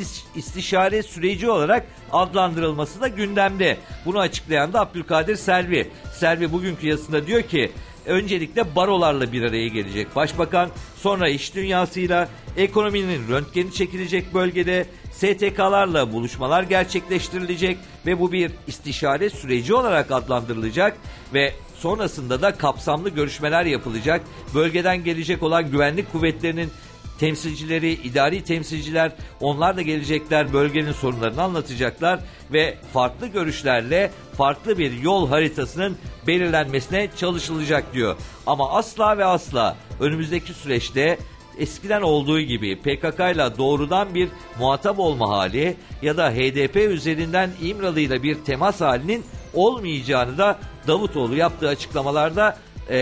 istişare süreci olarak adlandırılması da gündemde. Bunu açıklayan da Abdülkadir Selvi. Selvi bugünkü yazısında diyor ki, öncelikle barolarla bir araya gelecek Başbakan, sonra iş dünyasıyla, ekonominin röntgeni çekilecek bölgede, STK'larla buluşmalar gerçekleştirilecek ve bu bir istişare süreci olarak adlandırılacak ve sonrasında da kapsamlı görüşmeler yapılacak. Bölgeden gelecek olan güvenlik kuvvetlerinin temsilcileri, idari temsilciler, onlar da gelecekler, bölgenin sorunlarını anlatacaklar ve farklı görüşlerle farklı bir yol haritasının belirlenmesine çalışılacak diyor. Ama asla ve asla önümüzdeki süreçte eskiden olduğu gibi PKK ile doğrudan bir muhatap olma hali ya da HDP üzerinden İmralı ile bir temas halinin olmayacağını da Davutoğlu yaptığı açıklamalarda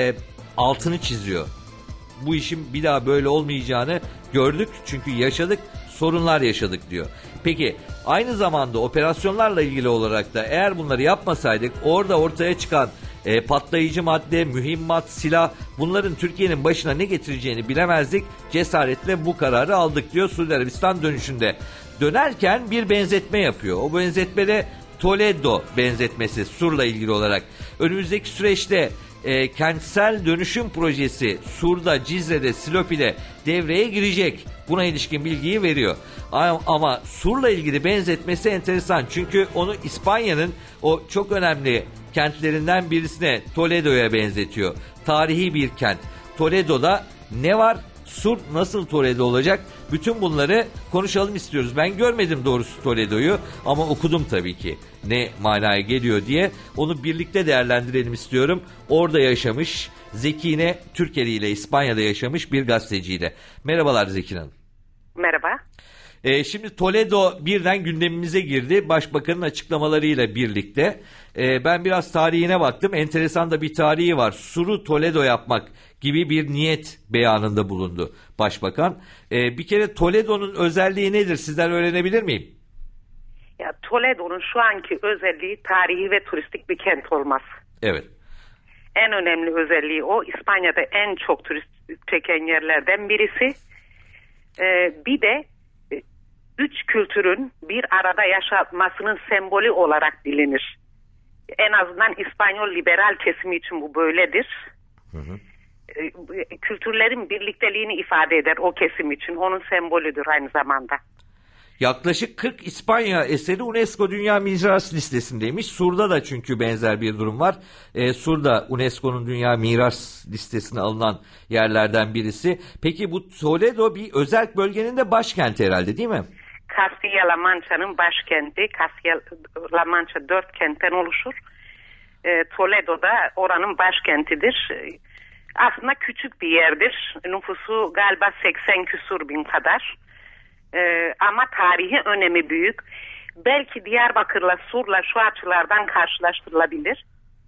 altını çiziyor. Bu işin bir daha böyle olmayacağını gördük çünkü yaşadık, sorunlar yaşadık diyor. Peki aynı zamanda operasyonlarla ilgili olarak da eğer bunları yapmasaydık orada ortaya çıkan patlayıcı madde, mühimmat, silah, bunların Türkiye'nin başına ne getireceğini bilemezdik. Cesaretle bu kararı aldık diyor Suudi Arabistan dönüşünde. Dönerken bir benzetme yapıyor. O benzetmede Toledo benzetmesi Sur'la ilgili olarak. Önümüzdeki süreçte kentsel dönüşüm projesi Sur'da, Cizre'de, Silopi'de devreye girecek. Buna ilişkin bilgiyi veriyor. Ama Sur'la ilgili benzetmesi enteresan. Çünkü onu İspanya'nın o çok önemli kentlerinden birisine, Toledo'ya benzetiyor. Tarihi bir kent. Toledo'da ne var? Sur nasıl Toledo olacak? Bütün bunları konuşalım istiyoruz. Ben görmedim doğrusu Toledo'yu ama okudum tabii ki. Ne manaya geliyor diye onu birlikte değerlendirelim istiyorum. Orada yaşamış Zekine Türkeli ile İspanya'da yaşamış bir gazeteciyle. Merhabalar Zekine Hanım. Merhaba. Şimdi Toledo birden gündemimize girdi. Başbakanın açıklamalarıyla birlikte. Ben biraz tarihine baktım. Enteresan da bir tarihi var. Sur'u Toledo yapmak gibi bir niyet beyanında bulundu Başbakan. Bir kere Toledo'nun özelliği nedir? Sizden öğrenebilir miyim? Ya Toledo'nun şu anki özelliği tarihi ve turistik bir kent olması. Evet. En önemli özelliği o. İspanya'da en çok turist çeken yerlerden birisi. Bir de 3 kültürün bir arada yaşatmasının sembolü olarak bilinir. En azından İspanyol liberal kesimi için bu böyledir. Hı hı. Kültürlerin birlikteliğini ifade eder o kesim için. Onun sembolüdür aynı zamanda. Yaklaşık 40 İspanya eseri UNESCO Dünya Miras Listesi'ndeymiş. Sur'da da çünkü benzer bir durum var. Sur'da UNESCO'nun Dünya Miras Listesi'ne alınan yerlerden birisi. Peki bu Toledo bir özerk bölgenin de başkenti herhalde değil mi? Castilla-La Mancha'nın başkenti. Castilla-La Mancha 4 kentten oluşur. Toledo da oranın başkentidir. Aslında küçük bir yerdir. Nüfusu galiba 80 küsur bin kadar. Ama tarihi önemi büyük. Belki Diyarbakır'la Sur'la şu açılardan karşılaştırılabilir.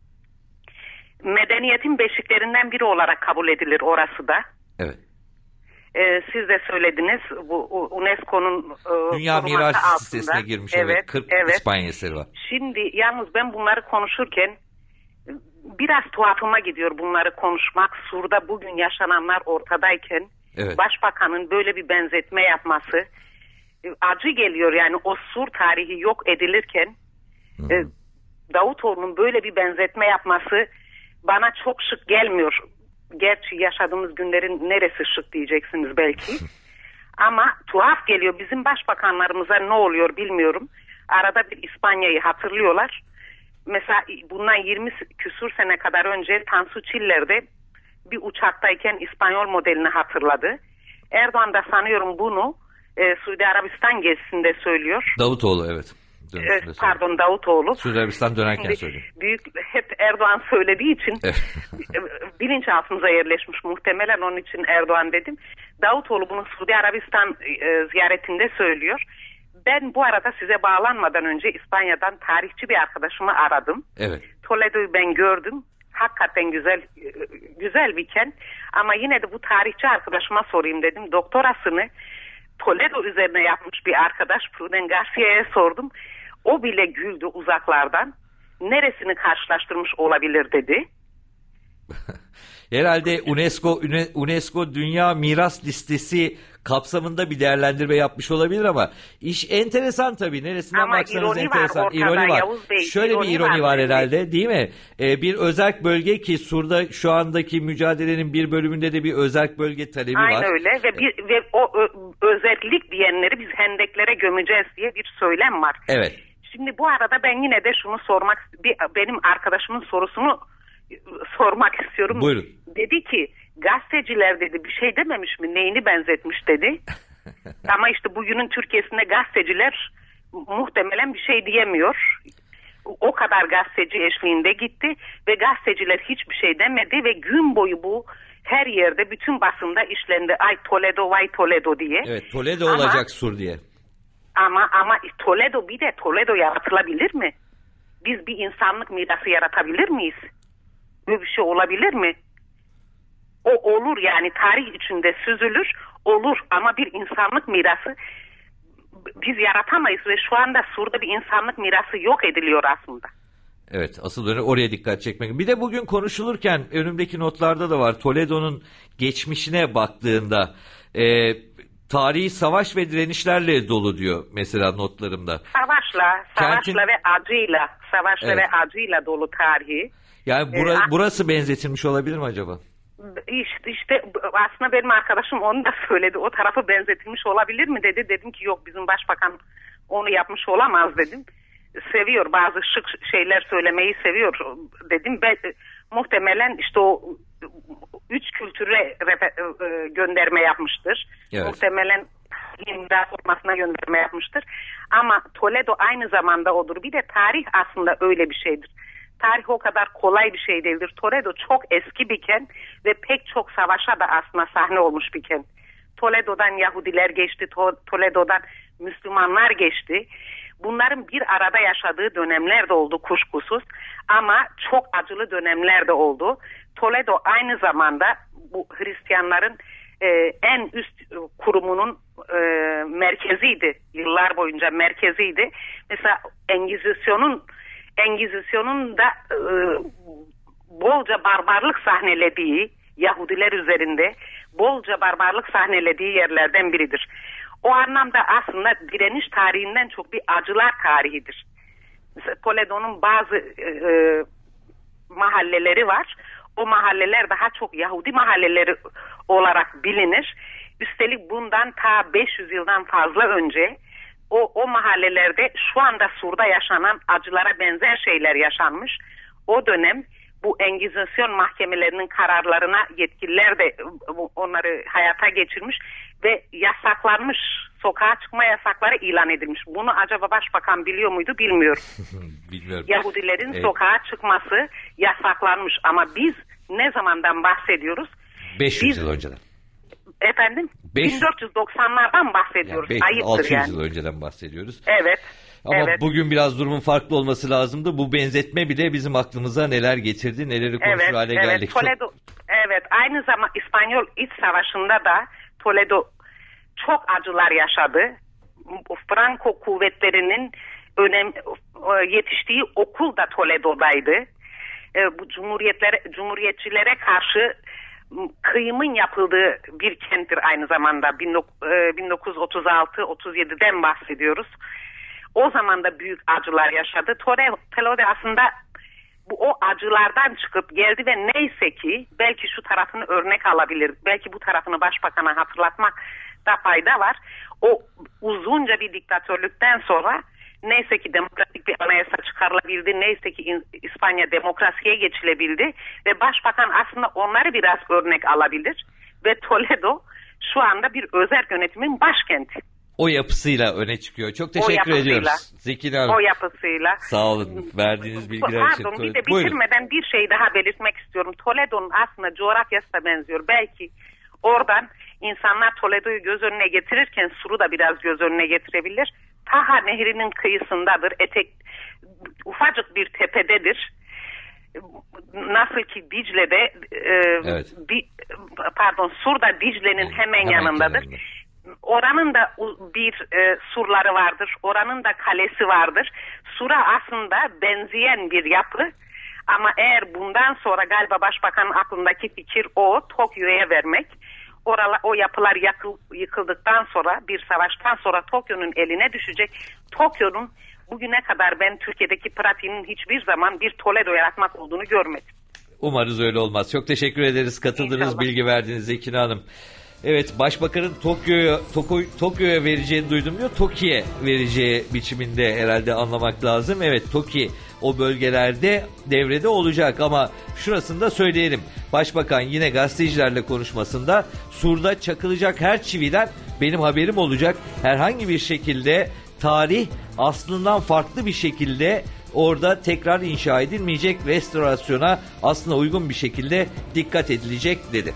Medeniyetin beşiklerinden biri olarak kabul edilir orası da. Evet. Siz de söylediniz. Bu UNESCO'nun Dünya Miras listesine girmiş. Evet. 40 İspanya eseri var. Şimdi yalnız ben bunları konuşurken biraz tuhafıma gidiyor bunları konuşmak. Sur'da bugün yaşananlar ortadayken Başbakanın böyle bir benzetme yapması acı geliyor. Yani o Sur tarihi yok edilirken Davutoğlu'nun böyle bir benzetme yapması bana çok şık gelmiyor. Gerçi yaşadığımız günlerin neresi şık diyeceksiniz belki. Ama tuhaf geliyor. Bizim başbakanlarımıza ne oluyor bilmiyorum. Arada bir İspanya'yı hatırlıyorlar. Mesela bundan 20 küsur sene kadar önce Tansu Çiller de bir uçaktayken İspanyol modelini hatırladı. Erdoğan da sanıyorum bunu Suudi Arabistan gezisinde söylüyor. Davutoğlu evet. Pardon Davutoğlu. Suudi Arabistan dönerken söylüyor. Hep Erdoğan söylediği için bilinçaltımıza yerleşmiş muhtemelen, onun için Erdoğan dedim. Davutoğlu bunu Suudi Arabistan ziyaretinde söylüyor. Ben bu arada size bağlanmadan önce İspanya'dan tarihçi bir arkadaşımı aradım. Evet. Toledo'yu ben gördüm. Hakikaten güzel bir kent. Ama yine de bu tarihçi arkadaşıma sorayım dedim. Doktorasını Toledo üzerine yapmış bir arkadaş Pruden Garcia'ya sordum. O bile güldü uzaklardan. Neresini karşılaştırmış olabilir dedi. Herhalde UNESCO Dünya Miras Listesi kapsamında bir değerlendirme yapmış olabilir ama iş enteresan tabii. Neresinden ama baksanız enteresan. İroni var. Şöyle bir ironi var herhalde değil mi? Bir özerk bölge ki Sur'da şu andaki mücadelenin bir bölümünde de bir özerk bölge talebi var. Aynen öyle ve o özerklik diyenleri biz hendeklere gömeceğiz diye bir söylem var. Evet. Şimdi bu arada ben yine de şunu benim arkadaşımın sorusunu sormak istiyorum. Buyurun. Dedi ki gazeteciler dedi bir şey dememiş mi, neyini benzetmiş dedi. Ama işte bugünün Türkiye'sinde gazeteciler muhtemelen bir şey diyemiyor. O kadar gazeteci eşliğinde gitti ve gazeteciler hiçbir şey demedi ve gün boyu bu her yerde bütün basında işlendi. Ay Toledo, vay Toledo diye. Evet, Toledo olacak Sur diye. Ama Toledo, bir de Toledo yaratılabilir mi? Biz bir insanlık mirası yaratabilir miyiz? Böyle bir şey olabilir mi? O olur yani, tarih içinde süzülür, olur ama bir insanlık mirası biz yaratamayız ve şu anda Sur'da bir insanlık mirası yok ediliyor aslında. Evet, asıl oraya dikkat çekmek. Bir de bugün konuşulurken önümdeki notlarda da var. Toledo'nun geçmişine baktığında tarihi savaş ve direnişlerle dolu diyor mesela notlarımda. Savaşla ve acıyla dolu tarihi. Yani burası benzetilmiş olabilir mi acaba? İşte aslında benim arkadaşım onu da söyledi. O tarafı benzetilmiş olabilir mi dedi. Dedim ki yok, bizim başbakan onu yapmış olamaz dedim. Seviyor, bazı şık şeyler söylemeyi seviyor dedim. Muhtemelen işte o 3 kültüre gönderme yapmıştır. Evet. Muhtemelen imdat olmasına gönderme yapmıştır. Ama Toledo aynı zamanda odur. Bir de tarih aslında öyle bir şeydir. Tarih o kadar kolay bir şey değildir. Toledo çok eski bir kent ve pek çok savaşa da aslında sahne olmuş bir kent. Toledo'dan Yahudiler geçti, Toledo'dan Müslümanlar geçti. Bunların bir arada yaşadığı dönemler de oldu kuşkusuz ama çok acılı dönemler de oldu. Toledo aynı zamanda bu Hristiyanların en üst kurumunun merkeziydi. Yıllar boyunca merkeziydi. Mesela Engizisyon'un da bolca barbarlık sahnelediği, Yahudiler üzerinde bolca barbarlık sahnelediği yerlerden biridir. O anlamda aslında direniş tarihinden çok bir acılar tarihidir. Mesela Toledo'nun bazı mahalleleri var. O mahalleler daha çok Yahudi mahalleleri olarak bilinir. Üstelik bundan ta 500 yıldan fazla önce o mahallelerde şu anda Sur'da yaşanan acılara benzer şeyler yaşanmış. O dönem bu Engizisyon mahkemelerinin kararlarına yetkililer de onları hayata geçirmiş ve yasaklanmış, sokağa çıkma yasakları ilan edilmiş. Bunu acaba başbakan biliyor muydu bilmiyorum. Bilmiyorum. Yahudilerin sokağa çıkması yasaklanmış ama biz ne zamandan bahsediyoruz? 500 yıl önceden. Efendim? 1490'lardan bahsediyoruz. Yani Ayıptır 600 yani. yıl önceden bahsediyoruz. Evet. Ama bugün biraz durumun farklı olması lazımdı. Bu benzetme bile bizim aklımıza neler getirdi, neleri konuşur hale geldik. Toledo, aynı zamanda İspanyol İç Savaşı'nda da Toledo çok acılar yaşadı. Franco kuvvetlerinin yetiştiği okul da Toledo'daydı. Bu cumhuriyetçilere karşı kıyımın yapıldığı bir kenttir aynı zamanda. 1936-37'den bahsediyoruz. O zaman da büyük acılar yaşadı. Toledo aslında o acılardan çıkıp geldi ve neyse ki belki şu tarafını örnek alabilir. Belki bu tarafını başbakana hatırlatmakta fayda var. O uzunca bir diktatörlükten sonra neyse ki demokratik bir anayasa çıkarılabildi. Neyse ki İspanya demokrasiye geçilebildi. Ve başbakan aslında onları biraz örnek alabilir. Ve Toledo şu anda bir özerk yönetimin başkenti. O yapısıyla öne çıkıyor. Çok teşekkür ediyoruz Zekine Hanım. O yapısıyla. Sağ olun verdiğiniz bilgiler için. Pardon, bir de bitirmeden bir şey daha belirtmek istiyorum. Toledo'nun aslında coğrafyası da benziyor. Belki oradan insanlar Toledo'yu göz önüne getirirken Sur'u da biraz göz önüne getirebilir. Taha Nehri'nin kıyısındadır. Ufacık bir tepededir. Nasıl ki Dicle'de Sur'da Dicle'nin hemen yanındadır. Oranın da bir surları vardır. Oranın da kalesi vardır. Sur'a aslında benzeyen bir yapı. Ama eğer bundan sonra galiba başbakanın aklındaki fikir o, Tokyo'ya vermek. O yapılar yıkıldıktan sonra, bir savaştan sonra Tokyo'nun eline düşecek. Tokyo'nun bugüne kadar ben Türkiye'deki pratiğinin hiçbir zaman bir Toledo yaratmak olduğunu görmedim. Umarız öyle olmaz. Çok teşekkür ederiz. Katıldınız, İnşallah. Bilgi verdiniz Zekine Hanım. Evet, başbakanın Tokyo'ya vereceğini duydum diyor. Tokyo'ya vereceği biçiminde herhalde anlamak lazım. Evet, Tokyo o bölgelerde devrede olacak ama şurasını da söyleyelim. Başbakan yine gazetecilerle konuşmasında Sur'da çakılacak her çividen benim haberim olacak. Herhangi bir şekilde tarih aslından farklı bir şekilde orada tekrar inşa edilmeyecek, restorasyona aslında uygun bir şekilde dikkat edilecek dedi.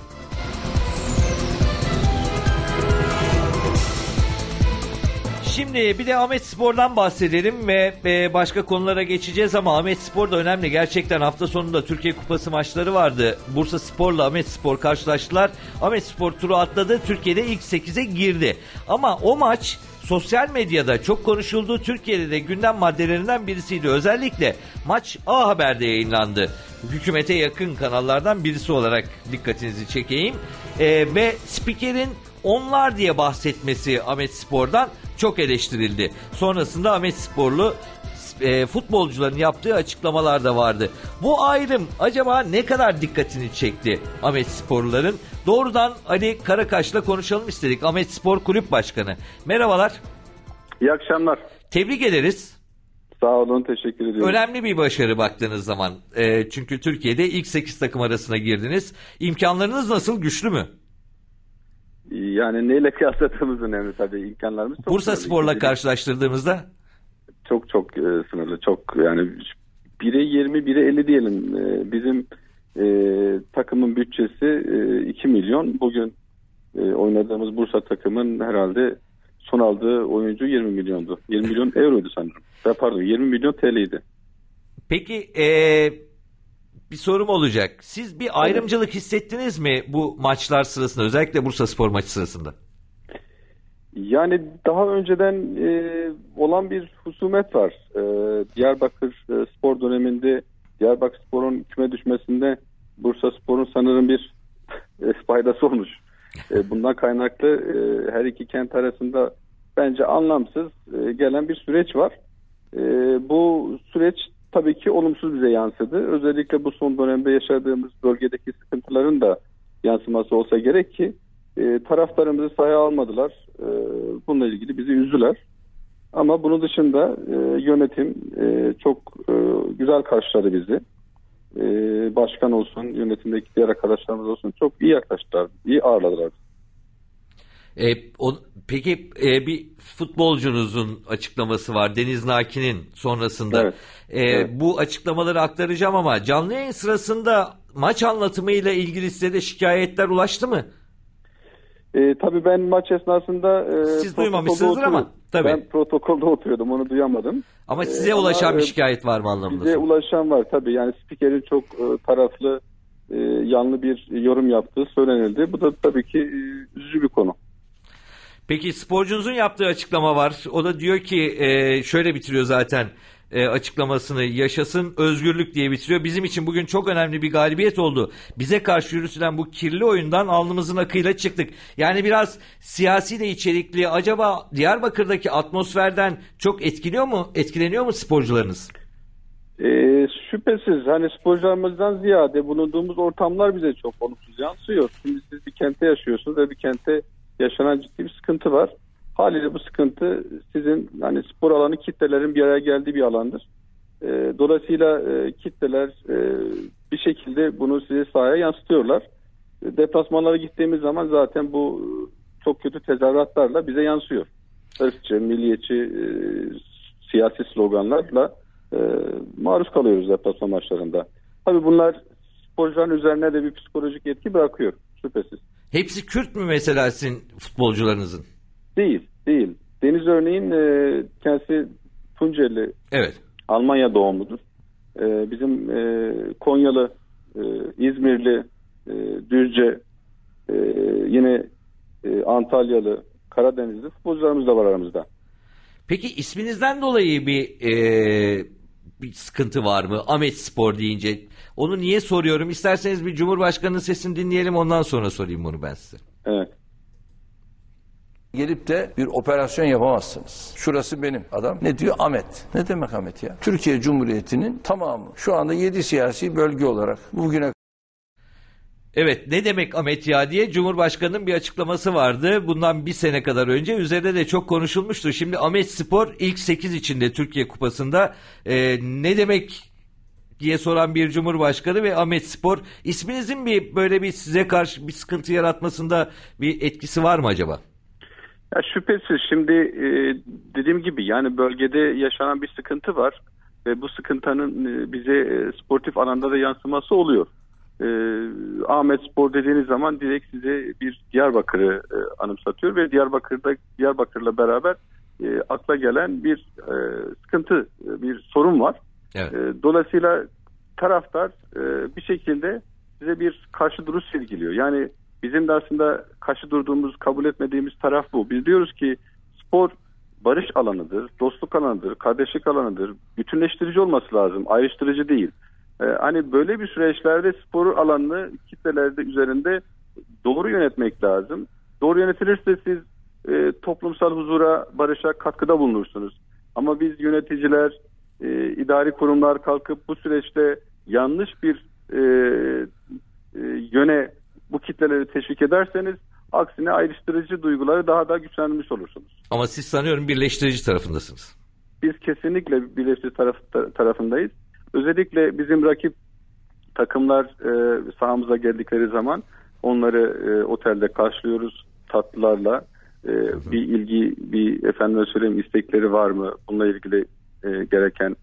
Şimdi bir de Ahmetspor'dan bahsedelim ve başka konulara geçeceğiz ama Ahmetspor da önemli. Gerçekten hafta sonunda Türkiye Kupası maçları vardı. Bursaspor'la Ahmetspor karşılaştılar. Ahmetspor turu atladı. Türkiye'de ilk 8'e girdi. Ama o maç sosyal medyada çok konuşuldu. Türkiye'de de gündem maddelerinden birisiydi. Özellikle maç A Haber'de yayınlandı. Hükümete yakın kanallardan birisi olarak dikkatinizi çekeyim. Ve spikerin onlar diye bahsetmesi Ahmetspor'dan çok eleştirildi. Sonrasında Ahmetsporlu futbolcuların yaptığı açıklamalar da vardı. Bu ayrım acaba ne kadar dikkatini çekti Ahmetsporluların? Doğrudan Ali Karakaş'la konuşalım istedik. Ahmetspor Kulüp Başkanı. Merhabalar. İyi akşamlar. Tebrik ederiz. Sağ olun, teşekkür ediyorum. Önemli bir başarı baktığınız zaman. Çünkü Türkiye'de ilk 8 takım arasına girdiniz. İmkanlarınız nasıl? Güçlü mü? Yani neyle kıyasladığımız önemli tabii, imkanlarımız çok. Bursaspor'la karşılaştırdığımızda? Çok sınırlı, çok yani 1'e 20, 1'e 50 diyelim. Bizim takımın bütçesi 2 milyon. Bugün oynadığımız Bursa takımın herhalde son aldığı oyuncu 20 milyondu. 20 milyon euroydu sanırım. Pardon, 20 milyon TL'ydi. Peki bir sorum olacak. Siz bir ayrımcılık hissettiniz mi bu maçlar sırasında, özellikle Bursaspor maçı sırasında? Yani daha önceden olan bir husumet var. Diyarbakır spor döneminde Diyarbakırspor'un küme düşmesinde Bursaspor'un sanırım bir faydası olmuş. Bundan kaynaklı her iki kent arasında bence anlamsız gelen bir süreç var. Bu süreç tabii ki olumsuz bize yansıdı. Özellikle bu son dönemde yaşadığımız bölgedeki sıkıntıların da yansıması olsa gerek ki taraftarımızı sahaya almadılar. Bununla ilgili bizi üzdüler. Ama bunun dışında yönetim çok güzel karşıladı bizi. Başkan olsun, yönetimdeki diğer arkadaşlarımız olsun çok iyi yaklaştılar, iyi ağırladılar. Peki bir futbolcunuzun açıklaması var, Deniz Naki'nin sonrasında. Evet. Evet. Bu açıklamaları aktaracağım ama canlı yayın sırasında maç anlatımıyla ilgili size de şikayetler ulaştı mı? Tabii ben maç esnasında siz duymamışsınızdır ama tabii. Ben protokolde oturuyordum, onu duyamadım. Ama size ulaşan bir şikayet var mı anlamında? Bize ulaşan var tabii, yani spikerin çok taraflı yanlı bir yorum yaptığı söylenildi. Bu da tabii ki üzücü bir konu. Peki sporcunuzun yaptığı açıklama var. O da diyor ki şöyle bitiriyor zaten açıklamasını: yaşasın özgürlük diye bitiriyor. Bizim için bugün çok önemli bir galibiyet oldu. Bize karşı yürütülen bu kirli oyundan alnımızın akıyla çıktık. Yani biraz siyasi de içerikli. Acaba Diyarbakır'daki atmosferden çok etkileniyor mu sporcularınız? Şüphesiz, hani sporcularımızdan ziyade bulunduğumuz ortamlar bize çok olumsuz yansıyor. Şimdi siz bir kente yaşıyorsunuz ve bir kente yaşanan ciddi bir sıkıntı var. Haliyle bu sıkıntı sizin hani spor alanı kitlelerin bir araya geldiği bir alandır. Dolayısıyla kitleler bir şekilde bunu size sahaya yansıtıyorlar. Deplasmanlara gittiğimiz zaman zaten bu çok kötü tezahüratlarla bize yansıyor. Irkçı, milliyetçi, siyasi sloganlarla maruz kalıyoruz deplasman maçlarında. Tabii bunlar sporcuların üzerine de bir psikolojik etki bırakıyor şüphesiz. Hepsi Kürt mü mesela sizin futbolcularınızın? Değil. Deniz örneğin kendisi Tunceli, evet. Almanya doğumludur. Bizim Konyalı, İzmirli, Düzce, yine Antalyalı, Karadenizli futbolcularımız da var aramızda. Peki isminizden dolayı bir sıkıntı var mı? Ahmet Spor deyince. Onu niye soruyorum? İsterseniz bir Cumhurbaşkanı'nın sesini dinleyelim, ondan sonra sorayım bunu ben size. Evet. Gelip de bir operasyon yapamazsınız. Şurası benim. Adam ne diyor? Ahmet. Ne demek Ahmet ya? Türkiye Cumhuriyeti'nin tamamı. Şu anda 7 siyasi bölge olarak bugüne. Evet, ne demek Ahmet ya diye Cumhurbaşkanı'nın bir açıklaması vardı. Bundan bir sene kadar önce üzerinde de çok konuşulmuştu. Şimdi Ahmet Spor ilk 8 içinde Türkiye Kupası'nda ne demek diye soran bir Cumhurbaşkanı ve Ahmet Spor, isminizin böyle bir size karşı bir sıkıntı yaratmasında bir etkisi var mı acaba? Ya şüphesiz, şimdi dediğim gibi yani bölgede yaşanan bir sıkıntı var ve bu sıkıntının bize sportif alanda da yansıması oluyor. Ahmet Spor dediğiniz zaman direkt size bir Diyarbakır'ı anımsatıyor ve Diyarbakır'la beraber akla gelen bir sıkıntı, bir sorun var. Evet. Dolayısıyla taraftar bir şekilde size bir karşı duruş sergiliyor. Yani bizim de aslında karşı durduğumuz, kabul etmediğimiz taraf bu. Biz diyoruz ki spor barış alanıdır, dostluk alanıdır, kardeşlik alanıdır. Bütünleştirici olması lazım, ayrıştırıcı değil. Hani böyle bir süreçlerde spor alanını kitlelerde üzerinde doğru yönetmek lazım. Doğru yönetilirse siz toplumsal huzura, barışa katkıda bulunursunuz. Ama biz yöneticiler, idari kurumlar kalkıp bu süreçte yanlış bir yöne bu kitleleri teşvik ederseniz aksine ayrıştırıcı duyguları daha da güçlenmiş olursunuz. Ama siz sanıyorum birleştirici tarafındasınız. Biz kesinlikle birleştirici tarafındayız. Özellikle bizim rakip takımlar sahamıza geldikleri zaman onları otelde karşılıyoruz tatlılarla. Bir ilgi, bir efendime söyleyeyim istekleri var mı? Bununla ilgili gereken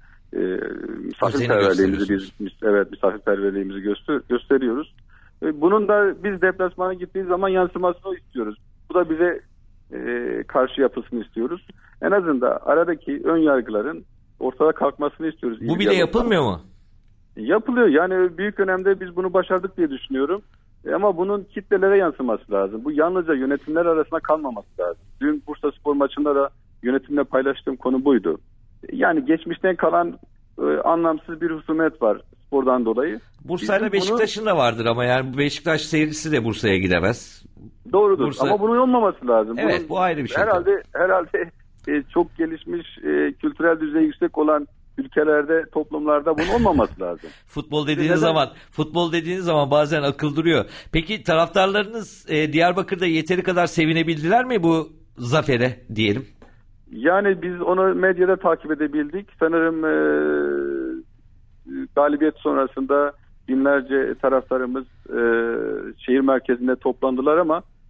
misafirperverliğimizi gösteriyoruz. Bunun da biz deplasmana gittiği zaman yansımasını istiyoruz. Bu da bize karşı yapısını istiyoruz. En azından aradaki ön yargıların ortada kalkmasını istiyoruz. Bu bile yapılmıyor mu? Yapılıyor. Yani büyük önemde biz bunu başardık diye düşünüyorum. Ama bunun kitlelere yansıması lazım. Bu yalnızca yönetimler arasında kalmaması lazım. Dün Bursa Spor maçında da yönetimle paylaştığım konu buydu. Yani geçmişten kalan anlamsız bir husumet var spordan dolayı. Bursa'yla Beşiktaş'ın da vardır ama yani Beşiktaş seyircisi de Bursa'ya gidemez. Doğrudur ama bunun olmaması lazım. Evet, bu ayrı bir şey. Herhalde çok gelişmiş, kültürel düzey yüksek olan ülkelerde, toplumlarda bunun olmaması lazım. Futbol dediğiniz zaman bazen akıl duruyor. Peki taraftarlarınız Diyarbakır'da yeteri kadar sevinebildiler mi bu zafere diyelim? Yani biz onu medyada takip edebildik. Sanırım galibiyet sonrasında binlerce taraftarımız şehir merkezinde toplandılar ama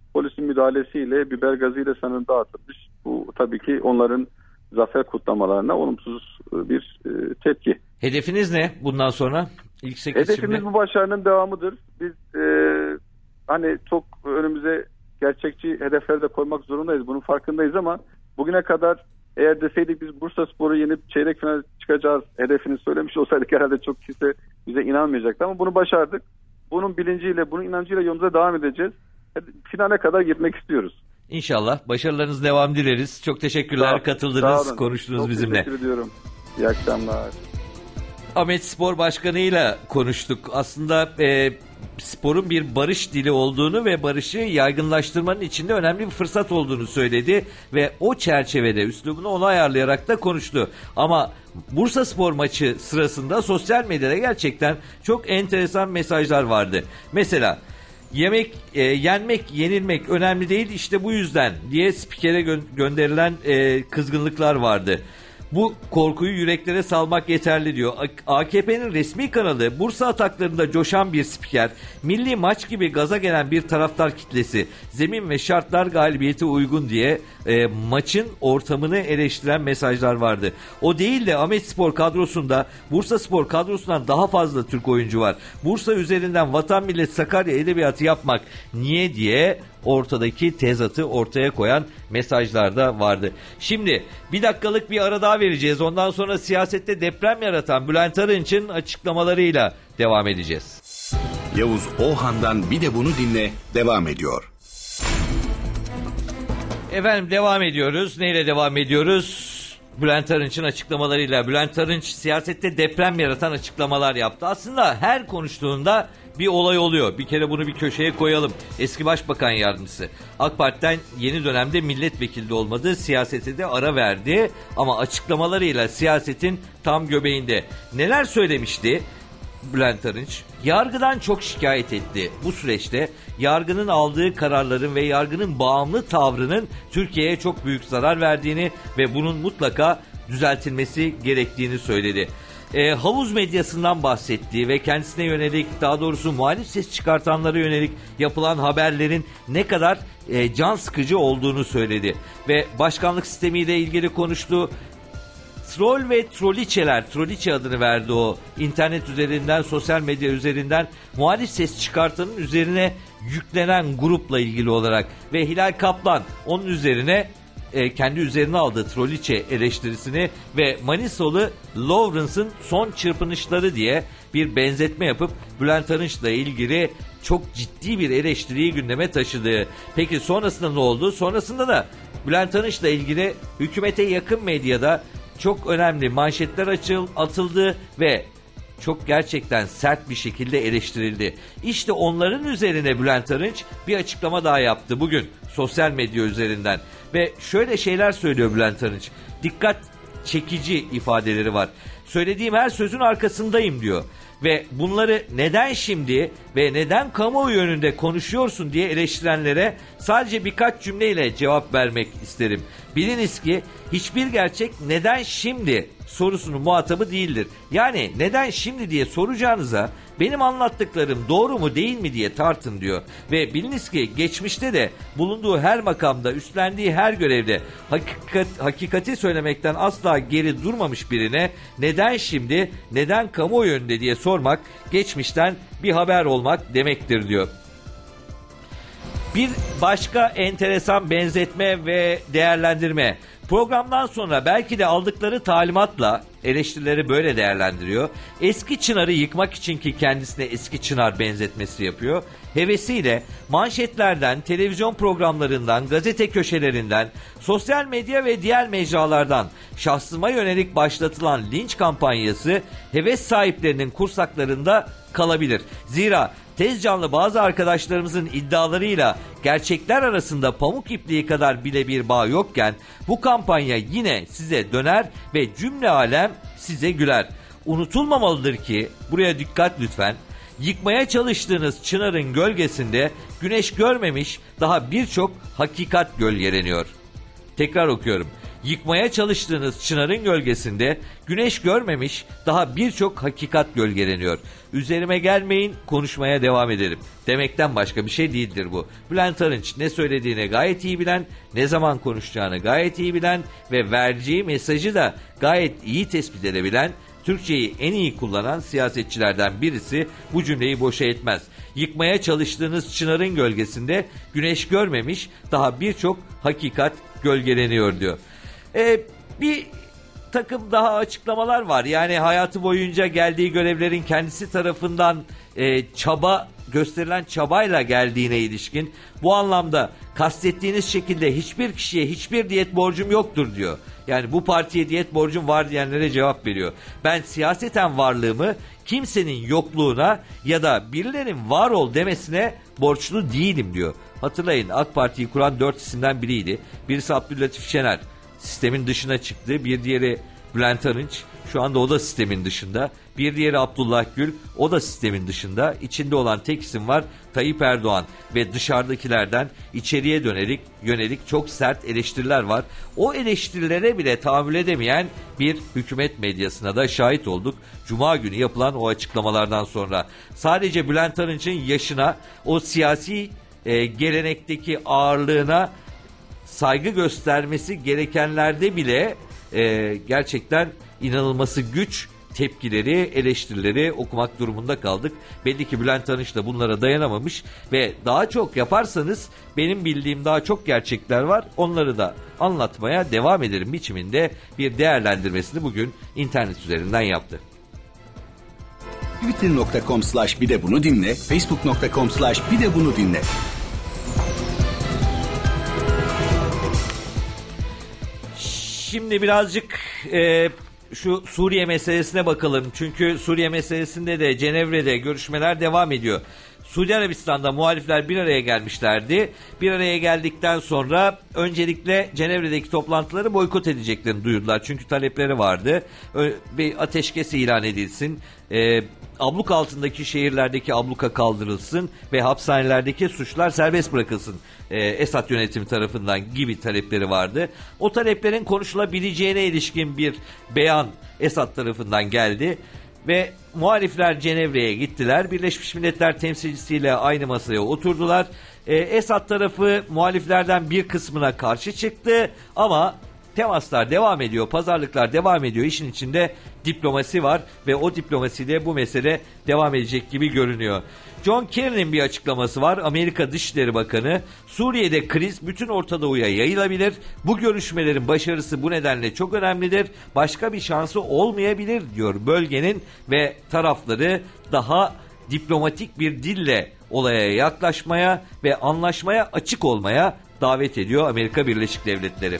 polisin müdahalesiyle biber gazıyla sanırım dağıtılmış. Bu tabii ki onların zafer kutlamalarına olumsuz bir tepki. Hedefiniz ne bundan sonra? İlk 8 Hedefimiz şimdi. bu başarının devamıdır. Biz hani çok önümüze gerçekçi hedefler de koymak zorundayız. Bunun farkındayız ama bugüne kadar eğer deseydik biz Bursaspor'u yenip çeyrek final çıkacağız hedefini söylemiş olsaydık herhalde çok kimse bize inanmayacaktı ama bunu başardık. Bunun bilinciyle, bunun inancıyla yolumuza devam edeceğiz. Finale kadar gitmek istiyoruz. İnşallah. Başarılarınız devam dileriz. Çok teşekkürler. Katıldınız, konuştunuz çok bizimle. Teşekkür ediyorum. İyi akşamlar. Ahmet Spor Başkanı'yla konuştuk. Aslında sporun bir barış dili olduğunu ve barışı yaygınlaştırmanın içinde önemli bir fırsat olduğunu söyledi ve o çerçevede üslubunu ona ayarlayarak da konuştu. Ama Bursaspor maçı sırasında sosyal medyada gerçekten çok enteresan mesajlar vardı. Mesela yenmek, yenilmek önemli değil işte bu yüzden diye spikere gönderilen kızgınlıklar vardı. Bu korkuyu yüreklere salmak yeterli diyor. AKP'nin resmi kanalı Bursa ataklarında coşan bir spiker, milli maç gibi gaza gelen bir taraftar kitlesi, zemin ve şartlar galibiyete uygun diye maçın ortamını eleştiren mesajlar vardı. O değil de Ahmetspor kadrosunda Bursaspor kadrosundan daha fazla Türk oyuncu var. Bursa üzerinden vatan millet Sakarya edebiyatı yapmak niye diye ortadaki tezatı ortaya koyan mesajlar da vardı. Şimdi bir dakikalık bir ara daha vereceğiz. Ondan sonra siyasette deprem yaratan Bülent Arınç'ın açıklamalarıyla devam edeceğiz. Yavuz Ohan'dan bir de bunu dinle devam ediyor. Efendim devam ediyoruz. Neyle devam ediyoruz? Bülent Arınç'ın açıklamalarıyla. Bülent Arınç siyasette deprem yaratan açıklamalar yaptı. Aslında her konuştuğunda bir olay oluyor. Bir kere bunu bir köşeye koyalım. Eski Başbakan Yardımcısı. AK Parti'den yeni dönemde milletvekili de olmadı. Siyasete de ara verdi. Ama açıklamalarıyla siyasetin tam göbeğinde. Neler söylemişti Bülent Arınç? Yargıdan çok şikayet etti. Bu süreçte yargının aldığı kararların ve yargının bağımlı tavrının Türkiye'ye çok büyük zarar verdiğini ve bunun mutlaka düzeltilmesi gerektiğini söyledi. Havuz medyasından bahsettiği ve kendisine yönelik, daha doğrusu muhalif ses çıkartanlara yönelik yapılan haberlerin ne kadar can sıkıcı olduğunu söyledi. Ve başkanlık sistemiyle ilgili konuştu. Troll ve troliçeler, troliçe adını verdi o, internet üzerinden, sosyal medya üzerinden muhalif ses çıkartanın üzerine yüklenen grupla ilgili olarak ve Hilal Kaplan onun üzerine kendi üzerine aldığı troliçe eleştirisini ve Manisalı Lawrence'ın son çırpınışları diye bir benzetme yapıp Bülent Arınç'la ilgili çok ciddi bir eleştiriyi gündeme taşıdı. Peki sonrasında ne oldu? Sonrasında da Bülent Arınç'la ilgili hükümete yakın medyada çok önemli manşetler atıldı ve çok gerçekten sert bir şekilde eleştirildi. İşte onların üzerine Bülent Arınç bir açıklama daha yaptı bugün sosyal medya üzerinden. Ve şöyle şeyler söylüyor Bülent Arınç. Dikkat çekici ifadeleri var. Söylediğim her sözün arkasındayım diyor. Ve bunları neden şimdi ve neden kamuoyu önünde konuşuyorsun diye eleştirenlere sadece birkaç cümleyle cevap vermek isterim. Biliniz ki hiçbir gerçek neden şimdi sorusunun muhatabı değildir. Yani neden şimdi diye soracağınıza benim anlattıklarım doğru mu değil mi diye tartın diyor. Ve biliniz ki geçmişte de bulunduğu her makamda, üstlendiği her görevde hakikati söylemekten asla geri durmamış birine neden şimdi, neden kamuoyu önünde diye sormak geçmişten bir haber olmak demektir diyor. Bir başka enteresan benzetme ve değerlendirme. Programdan sonra belki de aldıkları talimatla eleştirileri böyle değerlendiriyor. Eski Çınar'ı yıkmak için ki kendisine eski Çınar benzetmesi yapıyor. Hevesiyle manşetlerden, televizyon programlarından, gazete köşelerinden, sosyal medya ve diğer mecralardan şahsıma yönelik başlatılan linç kampanyası heves sahiplerinin kursaklarında kalabilir. Zira tez canlı bazı arkadaşlarımızın iddialarıyla gerçekler arasında pamuk ipliği kadar bile bir bağ yokken bu kampanya yine size döner ve cümle alem size güler. Unutulmamalıdır ki, buraya dikkat lütfen, yıkmaya çalıştığınız çınarın gölgesinde güneş görmemiş daha birçok hakikat gölgeleniyor. Tekrar okuyorum. Yıkmaya çalıştığınız çınarın gölgesinde güneş görmemiş daha birçok hakikat gölgeleniyor. Üzerime gelmeyin, konuşmaya devam ederim demekten başka bir şey değildir bu. Bülent Arınç ne söylediğini gayet iyi bilen, ne zaman konuşacağını gayet iyi bilen ve vereceği mesajı da gayet iyi tespit edebilen, Türkçeyi en iyi kullanan siyasetçilerden birisi bu cümleyi boşa etmez. Yıkmaya çalıştığınız çınarın gölgesinde güneş görmemiş daha birçok hakikat gölgeleniyor diyor. Bir takım daha açıklamalar var. Yani hayatı boyunca geldiği görevlerin kendisi tarafından gösterilen çabayla geldiğine ilişkin, bu anlamda kastettiğiniz şekilde hiçbir kişiye hiçbir diyet borcum yoktur diyor. Yani bu partiye diyet borcum var diyenlere cevap veriyor. Ben siyaseten varlığımı kimsenin yokluğuna ya da birilerinin var ol demesine borçlu değilim diyor. Hatırlayın, AK Parti'yi kuran 4 isimden biriydi. Birisi Abdüllatif Şener, sistemin dışına çıktı. Bir diğeri Bülent Arınç, şu anda o da sistemin dışında. Bir diğeri Abdullah Gül, o da sistemin dışında. İçinde olan tek isim var, Tayyip Erdoğan ve dışarıdakilerden içeriye yönelik çok sert eleştiriler var. O eleştirilere bile tahammül edemeyen bir hükümet medyasına da şahit olduk. Cuma günü yapılan o açıklamalardan sonra sadece Bülent Arınç'ın yaşına, o siyasi gelenekteki ağırlığına saygı göstermesi gerekenlerde bile gerçekten inanılması güç tepkileri, eleştirileri okumak durumunda kaldık. Belli ki Bülent Arınç da bunlara dayanamamış ve daha çok yaparsanız benim bildiğim daha çok gerçekler var. Onları da anlatmaya devam ederim biçiminde bir değerlendirmesini bugün internet üzerinden yaptı. Twitter.com/bir-de-bunu dinle, Facebook.com/bir-de-bunu dinle. Şimdi birazcık şu Suriye meselesine bakalım. Çünkü Suriye meselesinde de Cenevre'de görüşmeler devam ediyor. Suudi Arabistan'da muhalifler bir araya gelmişlerdi. Bir araya geldikten sonra öncelikle Cenevre'deki toplantıları boykot edeceklerini duyurdular. Çünkü talepleri vardı. Bir ateşkes ilan edilsin. Abluk altındaki şehirlerdeki abluka kaldırılsın ve hapishanelerdeki suçlar serbest bırakılsın Esad yönetimi tarafından gibi talepleri vardı. O taleplerin konuşulabileceğine ilişkin bir beyan Esad tarafından geldi ve muhalifler Cenevre'ye gittiler. Birleşmiş Milletler temsilcisiyle aynı masaya oturdular. Esad tarafı muhaliflerden bir kısmına karşı çıktı ama temaslar devam ediyor, pazarlıklar devam ediyor. İşin içinde diplomasi var ve o diplomasiyle bu mesele devam edecek gibi görünüyor. John Kerry'nin bir açıklaması var. Amerika Dışişleri Bakanı, Suriye'de kriz bütün Orta Doğu'ya yayılabilir. Bu görüşmelerin başarısı bu nedenle çok önemlidir. Başka bir şansı olmayabilir diyor bölgenin ve tarafları daha diplomatik bir dille olaya yaklaşmaya ve anlaşmaya açık olmaya davet ediyor Amerika Birleşik Devletleri.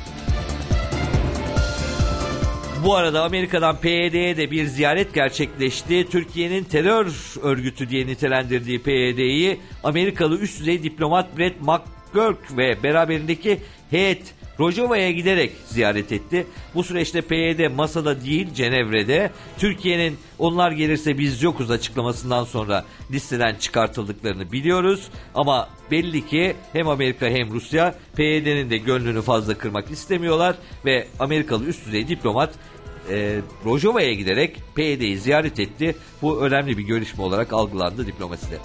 Bu arada Amerika'dan PYD'ye de bir ziyaret gerçekleşti. Türkiye'nin terör örgütü diye nitelendirdiği PYD'yi Amerikalı üst düzey diplomat Brett McGurk ve beraberindeki heyet Rojava'ya giderek ziyaret etti. Bu süreçte PYD masada değil, Cenevre'de. Türkiye'nin onlar gelirse biz yokuz açıklamasından sonra listeden çıkartıldıklarını biliyoruz. Ama belli ki hem Amerika hem Rusya PYD'nin de gönlünü fazla kırmak istemiyorlar ve Amerikalı üst düzey diplomat Rojava'ya giderek PYD'yi ziyaret etti. Bu önemli bir görüşme olarak algılandı diplomaside.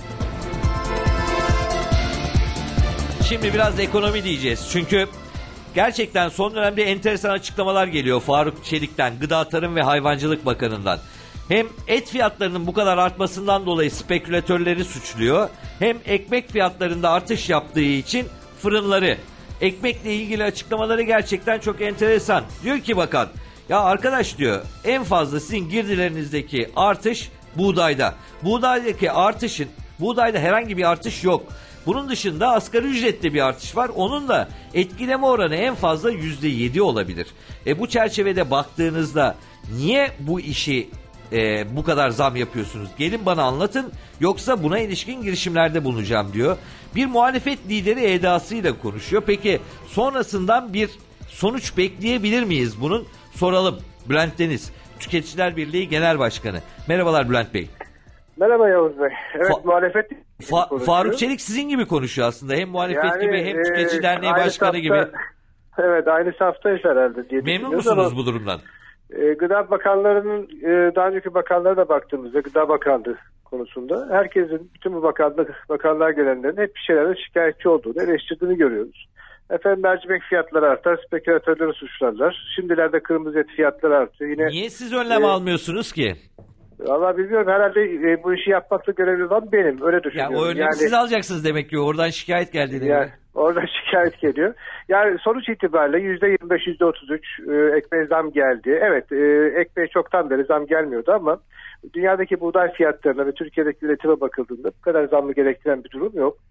Şimdi biraz ekonomi diyeceğiz. Çünkü gerçekten son dönemde enteresan açıklamalar geliyor Faruk Çelik'ten, Gıda Tarım ve Hayvancılık Bakanı'ndan. Hem et fiyatlarının bu kadar artmasından dolayı spekülatörleri suçluyor, hem ekmek fiyatlarında artış yaptığı için fırınları. Ekmekle ilgili açıklamaları gerçekten çok enteresan. Diyor ki bakan, ya arkadaş diyor, en fazla sizin girdilerinizdeki artış buğdayda. Buğdayda herhangi bir artış yok. Bunun dışında asgari ücrette bir artış var. Onun da etkileme oranı en fazla %7 olabilir. Bu çerçevede baktığınızda niye bu işi bu kadar zam yapıyorsunuz? Gelin bana anlatın, yoksa buna ilişkin girişimlerde bulunacağım diyor. Bir muhalefet lideri edasıyla konuşuyor. Peki sonrasından bir sonuç bekleyebilir miyiz bunun? Soralım. Bülent Deniz, Tüketiciler Birliği Genel Başkanı. Merhabalar Bülent Bey. Merhaba Yavuz Bey. Evet, muhalefet Faruk Çelik sizin gibi konuşuyor aslında. Hem muhalefet gibi hem Tüketici Derneği Başkanı gibi. Evet, aynı saftayız herhalde diye Memnun musunuz bu durumdan? Gıda Bakanlarının daha önceki bakanlara da baktığımızda Gıda Bakanlığı konusunda herkesin, bütün bu bakanlığa gelenlerin hep bir şeylerden şikayetçi olduğunu, eleştirdiğini görüyoruz. Efendim mercimek fiyatları artar, spekülatörleri suçlarlar. Şimdilerde kırmızı et fiyatları artıyor. Yine, niye siz önlem almıyorsunuz ki? Valla bilmiyorum, herhalde bu işi yapmakla görevli olan benim, öyle düşünüyorum. Ya o önlemi siz alacaksınız demek ki, oradan şikayet geldi. Yani, oradan şikayet geliyor. Yani sonuç itibariyle %25, %33 ekmeğe zam geldi. Evet, ekmeğe çoktan beri zam gelmiyordu ama dünyadaki buğday fiyatlarına ve Türkiye'deki üretime bakıldığında bu kadar zammı gerektiren bir durum yok.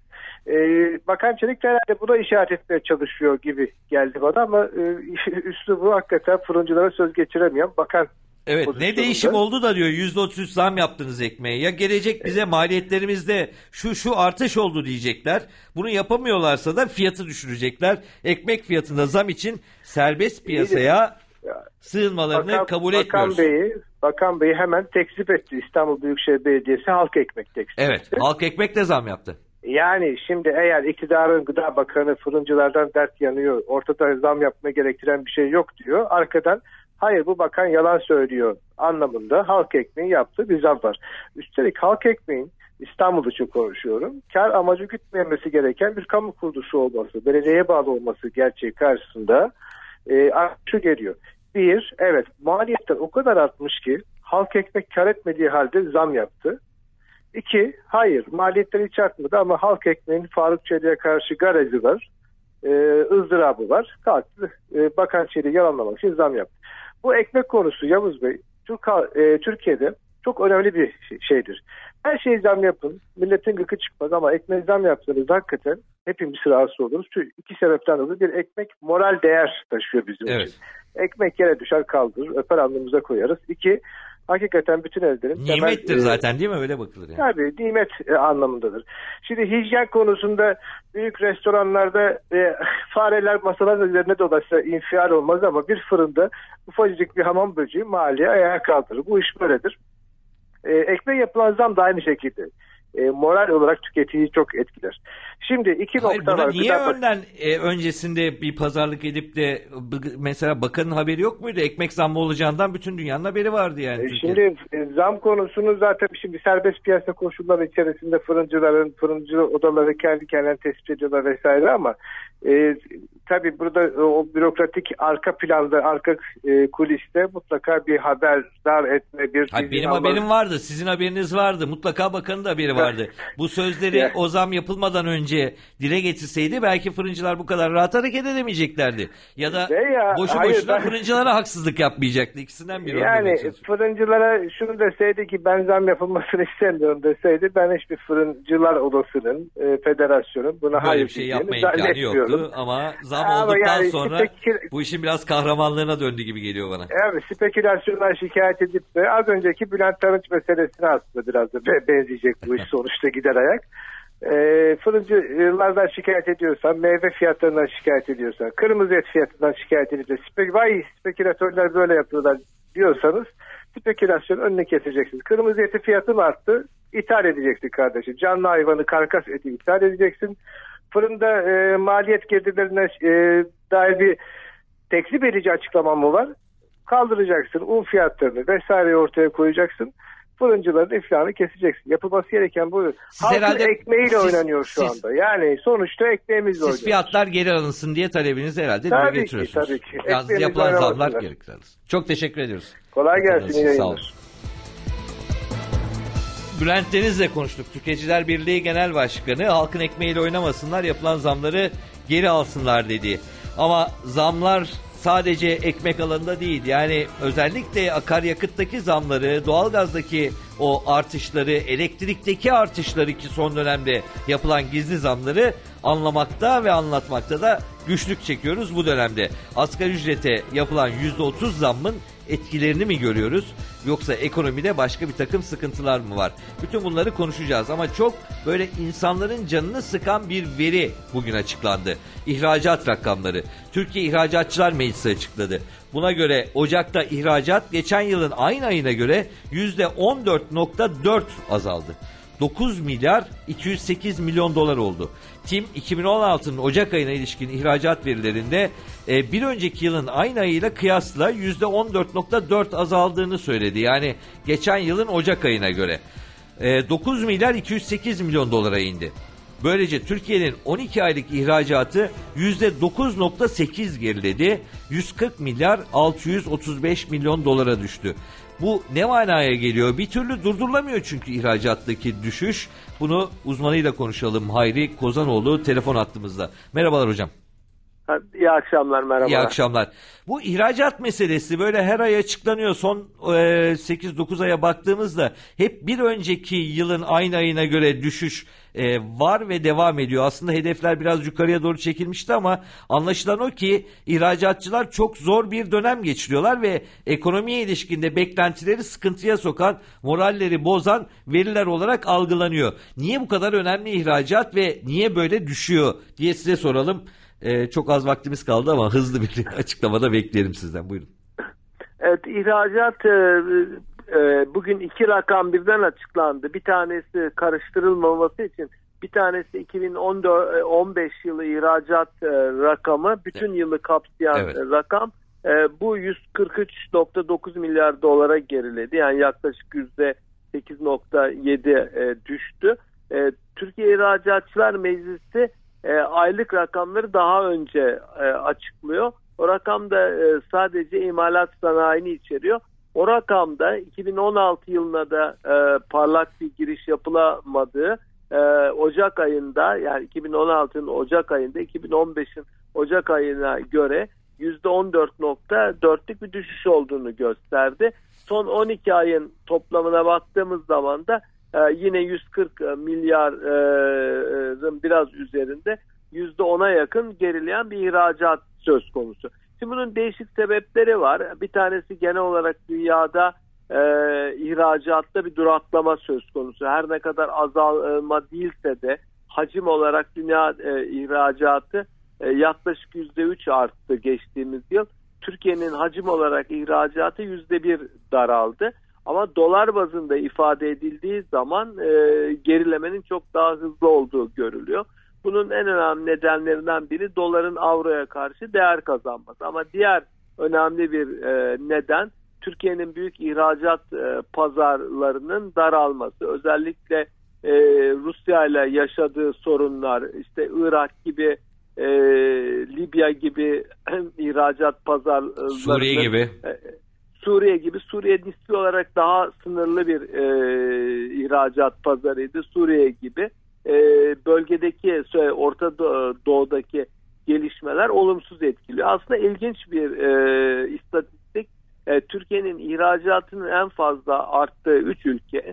Bakan Çelik herhalde buna işaret etmeye çalışıyor gibi geldi bana ama üslubu hakikaten fırıncılara söz geçiremeyen bakan. Evet, ne değişim oldu da diyor %33 zam yaptınız ekmeğe. Ya gelecek bize maliyetlerimizde şu artış oldu diyecekler. Bunu yapamıyorlarsa da fiyatı düşürecekler. Ekmek fiyatında zam için serbest piyasaya sığınmalarını kabul etmiyoruz. Bakan Bey hemen tekzip etti. İstanbul Büyükşehir Belediyesi halk ekmek tekzip etti. Evet, halk ekmek de zam yaptı. Yani şimdi eğer iktidarın Gıda Bakanı fırıncılardan dert yanıyor, ortada zam yapmaya gerektiren bir şey yok diyor. Arkadan hayır bu bakan yalan söylüyor anlamında halk ekmeği yaptığı bir zam var. Üstelik halk ekmeğin, İstanbul için konuşuyorum, kar amacı gütmemesi gereken bir kamu kuruluşu olması, belediyeye bağlı olması gerçeği karşısında şu geliyor. Bir, evet maliyetler o kadar artmış ki halk ekmek kar etmediği halde zam yaptı. İki, hayır maliyetler hiç artmadı ama halk ekmeğin Faruk Çelik'e karşı garezi var, ızdırabı var. Kalktı Bakan Çelik'i yalanlamak için zam yaptı. Bu ekmek konusu Yavuz Bey, Türkiye'de çok önemli bir şeydir. Her şeyi zam yapın, milletin gıkı çıkmaz ama ekmek zam yaptığınız hakikaten hepimiz rahatsız oluruz. Çünkü iki sebepten dolayı bir ekmek moral değer taşıyor bizim için. Ekmek yere düşer kaldırır, öper alnımıza koyarız. İki, hakikaten bütün evlerin nimettir zaten değil mi? Öyle bakılır yani. Tabii nimet anlamındadır. Şimdi hijyen konusunda büyük restoranlarda fareler masaların üzerine dolaşsa infial olmaz ama bir fırında ufacık bir hamam böceği mahalleyi ayağa kaldırır. Bu iş böyledir. Ekmeğe yapılan zam da aynı şekilde. Moral olarak tüketiciyi çok etkiler. Şimdi iki nokta var. Niye öncesinde bir pazarlık edip de mesela bakanın haberi yok muydu? Ekmek zammı olacağından bütün dünyanın haberi vardı yani. Şimdi zam konusunu zaten şimdi serbest piyasa koşulları içerisinde fırıncı odaları kendi kendilerine tespit ediyorlar vesaire ama tabii burada o bürokratik arka planda, arka kuliste mutlaka bir haberdar etme, benim haberim vardı, sizin haberiniz vardı, mutlaka bakanın da haberi vardı. Bu sözleri o zam yapılmadan önce dile getirseydi belki fırıncılar bu kadar rahat hareket edemeyeceklerdi. Ya da boşuna fırıncılara haksızlık yapmayacaktı. İkisinden biri. Yani fırıncılara şunu deseydi ki ben zam yapılmasını istemiyorum deseydi ben hiçbir fırıncılar odasının, federasyonun buna hayır bir şey yapma imkanı yoktu ama zam olduktan sonra bu işin biraz kahramanlığına döndü gibi geliyor bana. Evet, spekülasyonlar şikayet edip de az önceki Bülent Arınç meselesine aslında biraz da benzeyecek bu iş sonuçta gider ayak. Fırıncılardan şikayet ediyorsan, meyve fiyatlarından şikayet ediyorsan, kırmızı et fiyatından şikayet ediyorsan, vay spekülatörler böyle yapıyorlar diyorsanız spekülasyonun önüne keseceksiniz. Kırmızı eti fiyatı mı arttı? İthal edeceksin kardeşim. Canlı hayvanı, karkas eti ithal edeceksin. Fırında maliyet girdilerine dair bir tekzip edici açıklamam mı var? Kaldıracaksın. Un fiyatlarını vesaire ortaya koyacaksın. Fırıncıların iflahını keseceksin. Yapılması gereken bu. Halkın ekmeğiyle oynanıyor şu anda. Yani sonuçta ekmeğimizle oynuyoruz. Siz fiyatlar geri alınsın diye talebiniz herhalde dile getiriyorsunuz. Tabii ki. Yapılan zamlar geri alınsın. Çok teşekkür ediyoruz. Kolay gelsin. Sağ olun. Bülent Deniz'le konuştuk. Tüketiciler Birliği Genel Başkanı halkın ekmeğiyle oynamasınlar, yapılan zamları geri alsınlar dedi. Ama zamlar sadece ekmek alanında değil. Yani özellikle akaryakıttaki zamları, doğalgazdaki o artışları, elektrikteki artışları ki son dönemde yapılan gizli zamları anlamakta ve anlatmakta da güçlük çekiyoruz bu dönemde. Asgari ücrete yapılan %30 zammın etkilerini mi görüyoruz? Yoksa ekonomide başka bir takım sıkıntılar mı var? Bütün bunları konuşacağız ama çok böyle insanların canını sıkan bir veri bugün açıklandı. İhracat rakamları. Türkiye İhracatçılar Meclisi açıkladı. Buna göre Ocak'ta ihracat geçen yılın aynı ayına göre %14.4 azaldı. 9 milyar 208 milyon dolar oldu. TİM 2016'nın Ocak ayına ilişkin ihracat verilerinde bir önceki yılın aynı ayıyla kıyasla %14.4 azaldığını söyledi. Yani geçen yılın Ocak ayına göre 9 milyar 208 milyon dolara indi. Böylece Türkiye'nin 12 aylık ihracatı %9.8 geriledi. 140 milyar 635 milyon dolara düştü. Bu ne manaya geliyor? Bir türlü durdurulamıyor çünkü ihracattaki düşüş. Bunu uzmanıyla konuşalım. Hayri Kozanoğlu telefon hattımızda. Merhabalar hocam. İyi akşamlar, merhaba. İyi akşamlar. Bu ihracat meselesi böyle her ay açıklanıyor. Son 8-9 aya baktığımızda hep bir önceki yılın aynı ayına göre düşüş var ve devam ediyor. Aslında hedefler biraz yukarıya doğru çekilmişti ama anlaşılan o ki ihracatçılar çok zor bir dönem geçiriyorlar ve ekonomiye ilişkinde beklentileri sıkıntıya sokan, moralleri bozan veriler olarak algılanıyor. Niye bu kadar önemli ihracat ve niye böyle düşüyor diye size soralım. Çok az vaktimiz kaldı ama hızlı bir açıklamada bekleyelim sizden. Buyurun. Evet, ihracat bugün iki rakam birden açıklandı. Bir tanesi karıştırılmaması için, bir tanesi 2015 yılı ihracat rakamı, bütün yılı kapsayan rakam. Bu 143.9 milyar dolara geriledi. Yani yaklaşık %8.7 düştü. Türkiye İhracatçılar Meclisi aylık rakamları daha önce açıklıyor. O rakam da sadece imalat sanayini içeriyor. O rakamda 2016 yılına da parlak bir giriş yapılamadığı Ocak ayında, yani 2016'nın Ocak ayında 2015'in Ocak ayına göre %14.4'lük bir düşüş olduğunu gösterdi. Son 12 ayın toplamına baktığımız zaman da yine 140 milyarın biraz üzerinde %10'a yakın gerileyen bir ihracat söz konusu. Şimdi bunun değişik sebepleri var. Bir tanesi genel olarak dünyada ihracatta bir duraklama söz konusu. Her ne kadar azalma değilse de hacim olarak dünya ihracatı yaklaşık %3 arttı geçtiğimiz yıl. Türkiye'nin hacim olarak ihracatı %1 daraldı. Ama dolar bazında ifade edildiği zaman gerilemenin çok daha hızlı olduğu görülüyor. Bunun en önemli nedenlerinden biri doların avroya karşı değer kazanması. Ama diğer önemli bir neden Türkiye'nin büyük ihracat pazarlarının daralması. Özellikle Rusya ile yaşadığı sorunlar, işte Irak gibi, Libya gibi ihracat pazarlarının, Suriye gibi, Suriye nispi olarak daha sınırlı bir ihracat pazarıydı. Suriye gibi bölgedeki, Orta Doğu'daki gelişmeler olumsuz etkiliyor. Aslında ilginç bir istatistik. Türkiye'nin ihracatının en fazla arttığı 3 ülke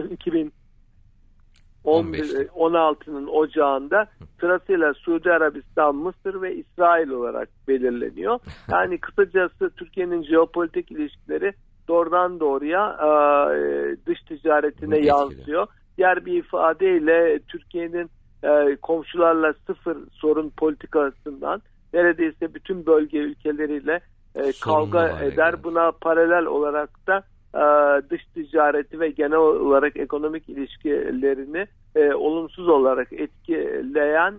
2016'nın ocağında sırasıyla Suudi Arabistan, Mısır ve İsrail olarak belirleniyor. Yani kısacası Türkiye'nin jeopolitik ilişkileri doğrudan doğruya dış ticaretine yansıyor. Diğer bir ifadeyle Türkiye'nin komşularla sıfır sorun politikasından neredeyse bütün bölge ülkeleriyle kavga eder. Buna paralel olarak da dış ticareti ve genel olarak ekonomik ilişkilerini olumsuz olarak etkileyen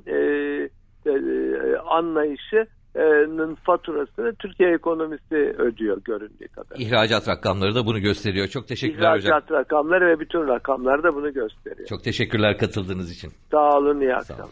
anlayışının faturasını Türkiye ekonomisi ödüyor göründüğü kadar. İhracat rakamları da bunu gösteriyor. Çok teşekkürler hocam. İhracat rakamları ve bütün rakamlar da bunu gösteriyor. Çok teşekkürler katıldığınız için. Sağ olun, iyi akşamlar.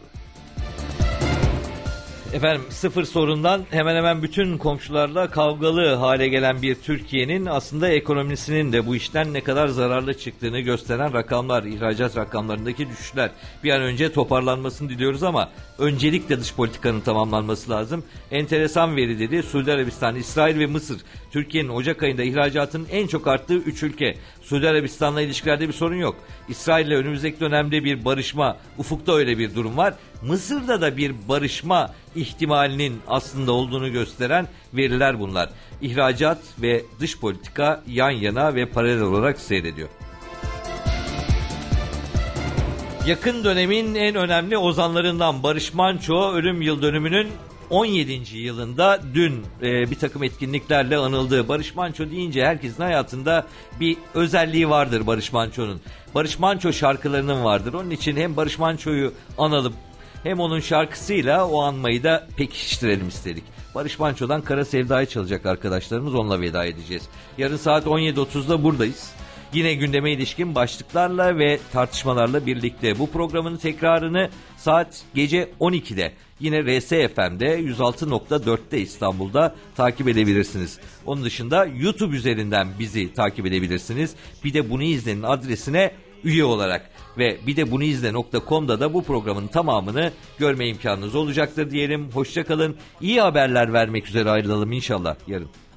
Efendim, sıfır sorundan hemen hemen bütün komşularla kavgalı hale gelen bir Türkiye'nin aslında ekonomisinin de bu işten ne kadar zararlı çıktığını gösteren rakamlar, ihracat rakamlarındaki düşüşler. Bir an önce toparlanmasını diliyoruz ama öncelikle dış politikanın tamamlanması lazım. Enteresan veri dedi. Suudi Arabistan, İsrail ve Mısır Türkiye'nin Ocak ayında ihracatının en çok arttığı 3 ülke. Suudi Arabistan'la ilişkilerde bir sorun yok. İsrail'le önümüzdeki dönemde bir barışma, ufukta öyle bir durum var. Mısır'da da bir barışma ihtimalinin aslında olduğunu gösteren veriler bunlar. İhracat ve dış politika yan yana ve paralel olarak seyrediyor. Yakın dönemin en önemli ozanlarından Barış Manço ölüm yıl dönümünün 17. yılında dün bir takım etkinliklerle anıldı. Barış Manço deyince herkesin hayatında bir özelliği vardır Barış Manço'nun. Barış Manço şarkılarının vardır. Onun için hem Barış Manço'yu analım hem onun şarkısıyla o anmayı da pekiştirelim istedik. Barış Manço'dan Kara Sevda'yı çalacak arkadaşlarımız, onunla veda edeceğiz. Yarın saat 17.30'da buradayız. Yine gündeme ilişkin başlıklarla ve tartışmalarla birlikte bu programın tekrarını saat gece 12'de yine RSFM'de 106.4'te İstanbul'da takip edebilirsiniz. Onun dışında YouTube üzerinden bizi takip edebilirsiniz. Bir de Bunu İzle'nin adresine üye olarak ve bir de bunuizle.com'da da bu programın tamamını görme imkanınız olacaktır diyelim. Hoşça kalın. İyi haberler vermek üzere ayrılalım inşallah yarın.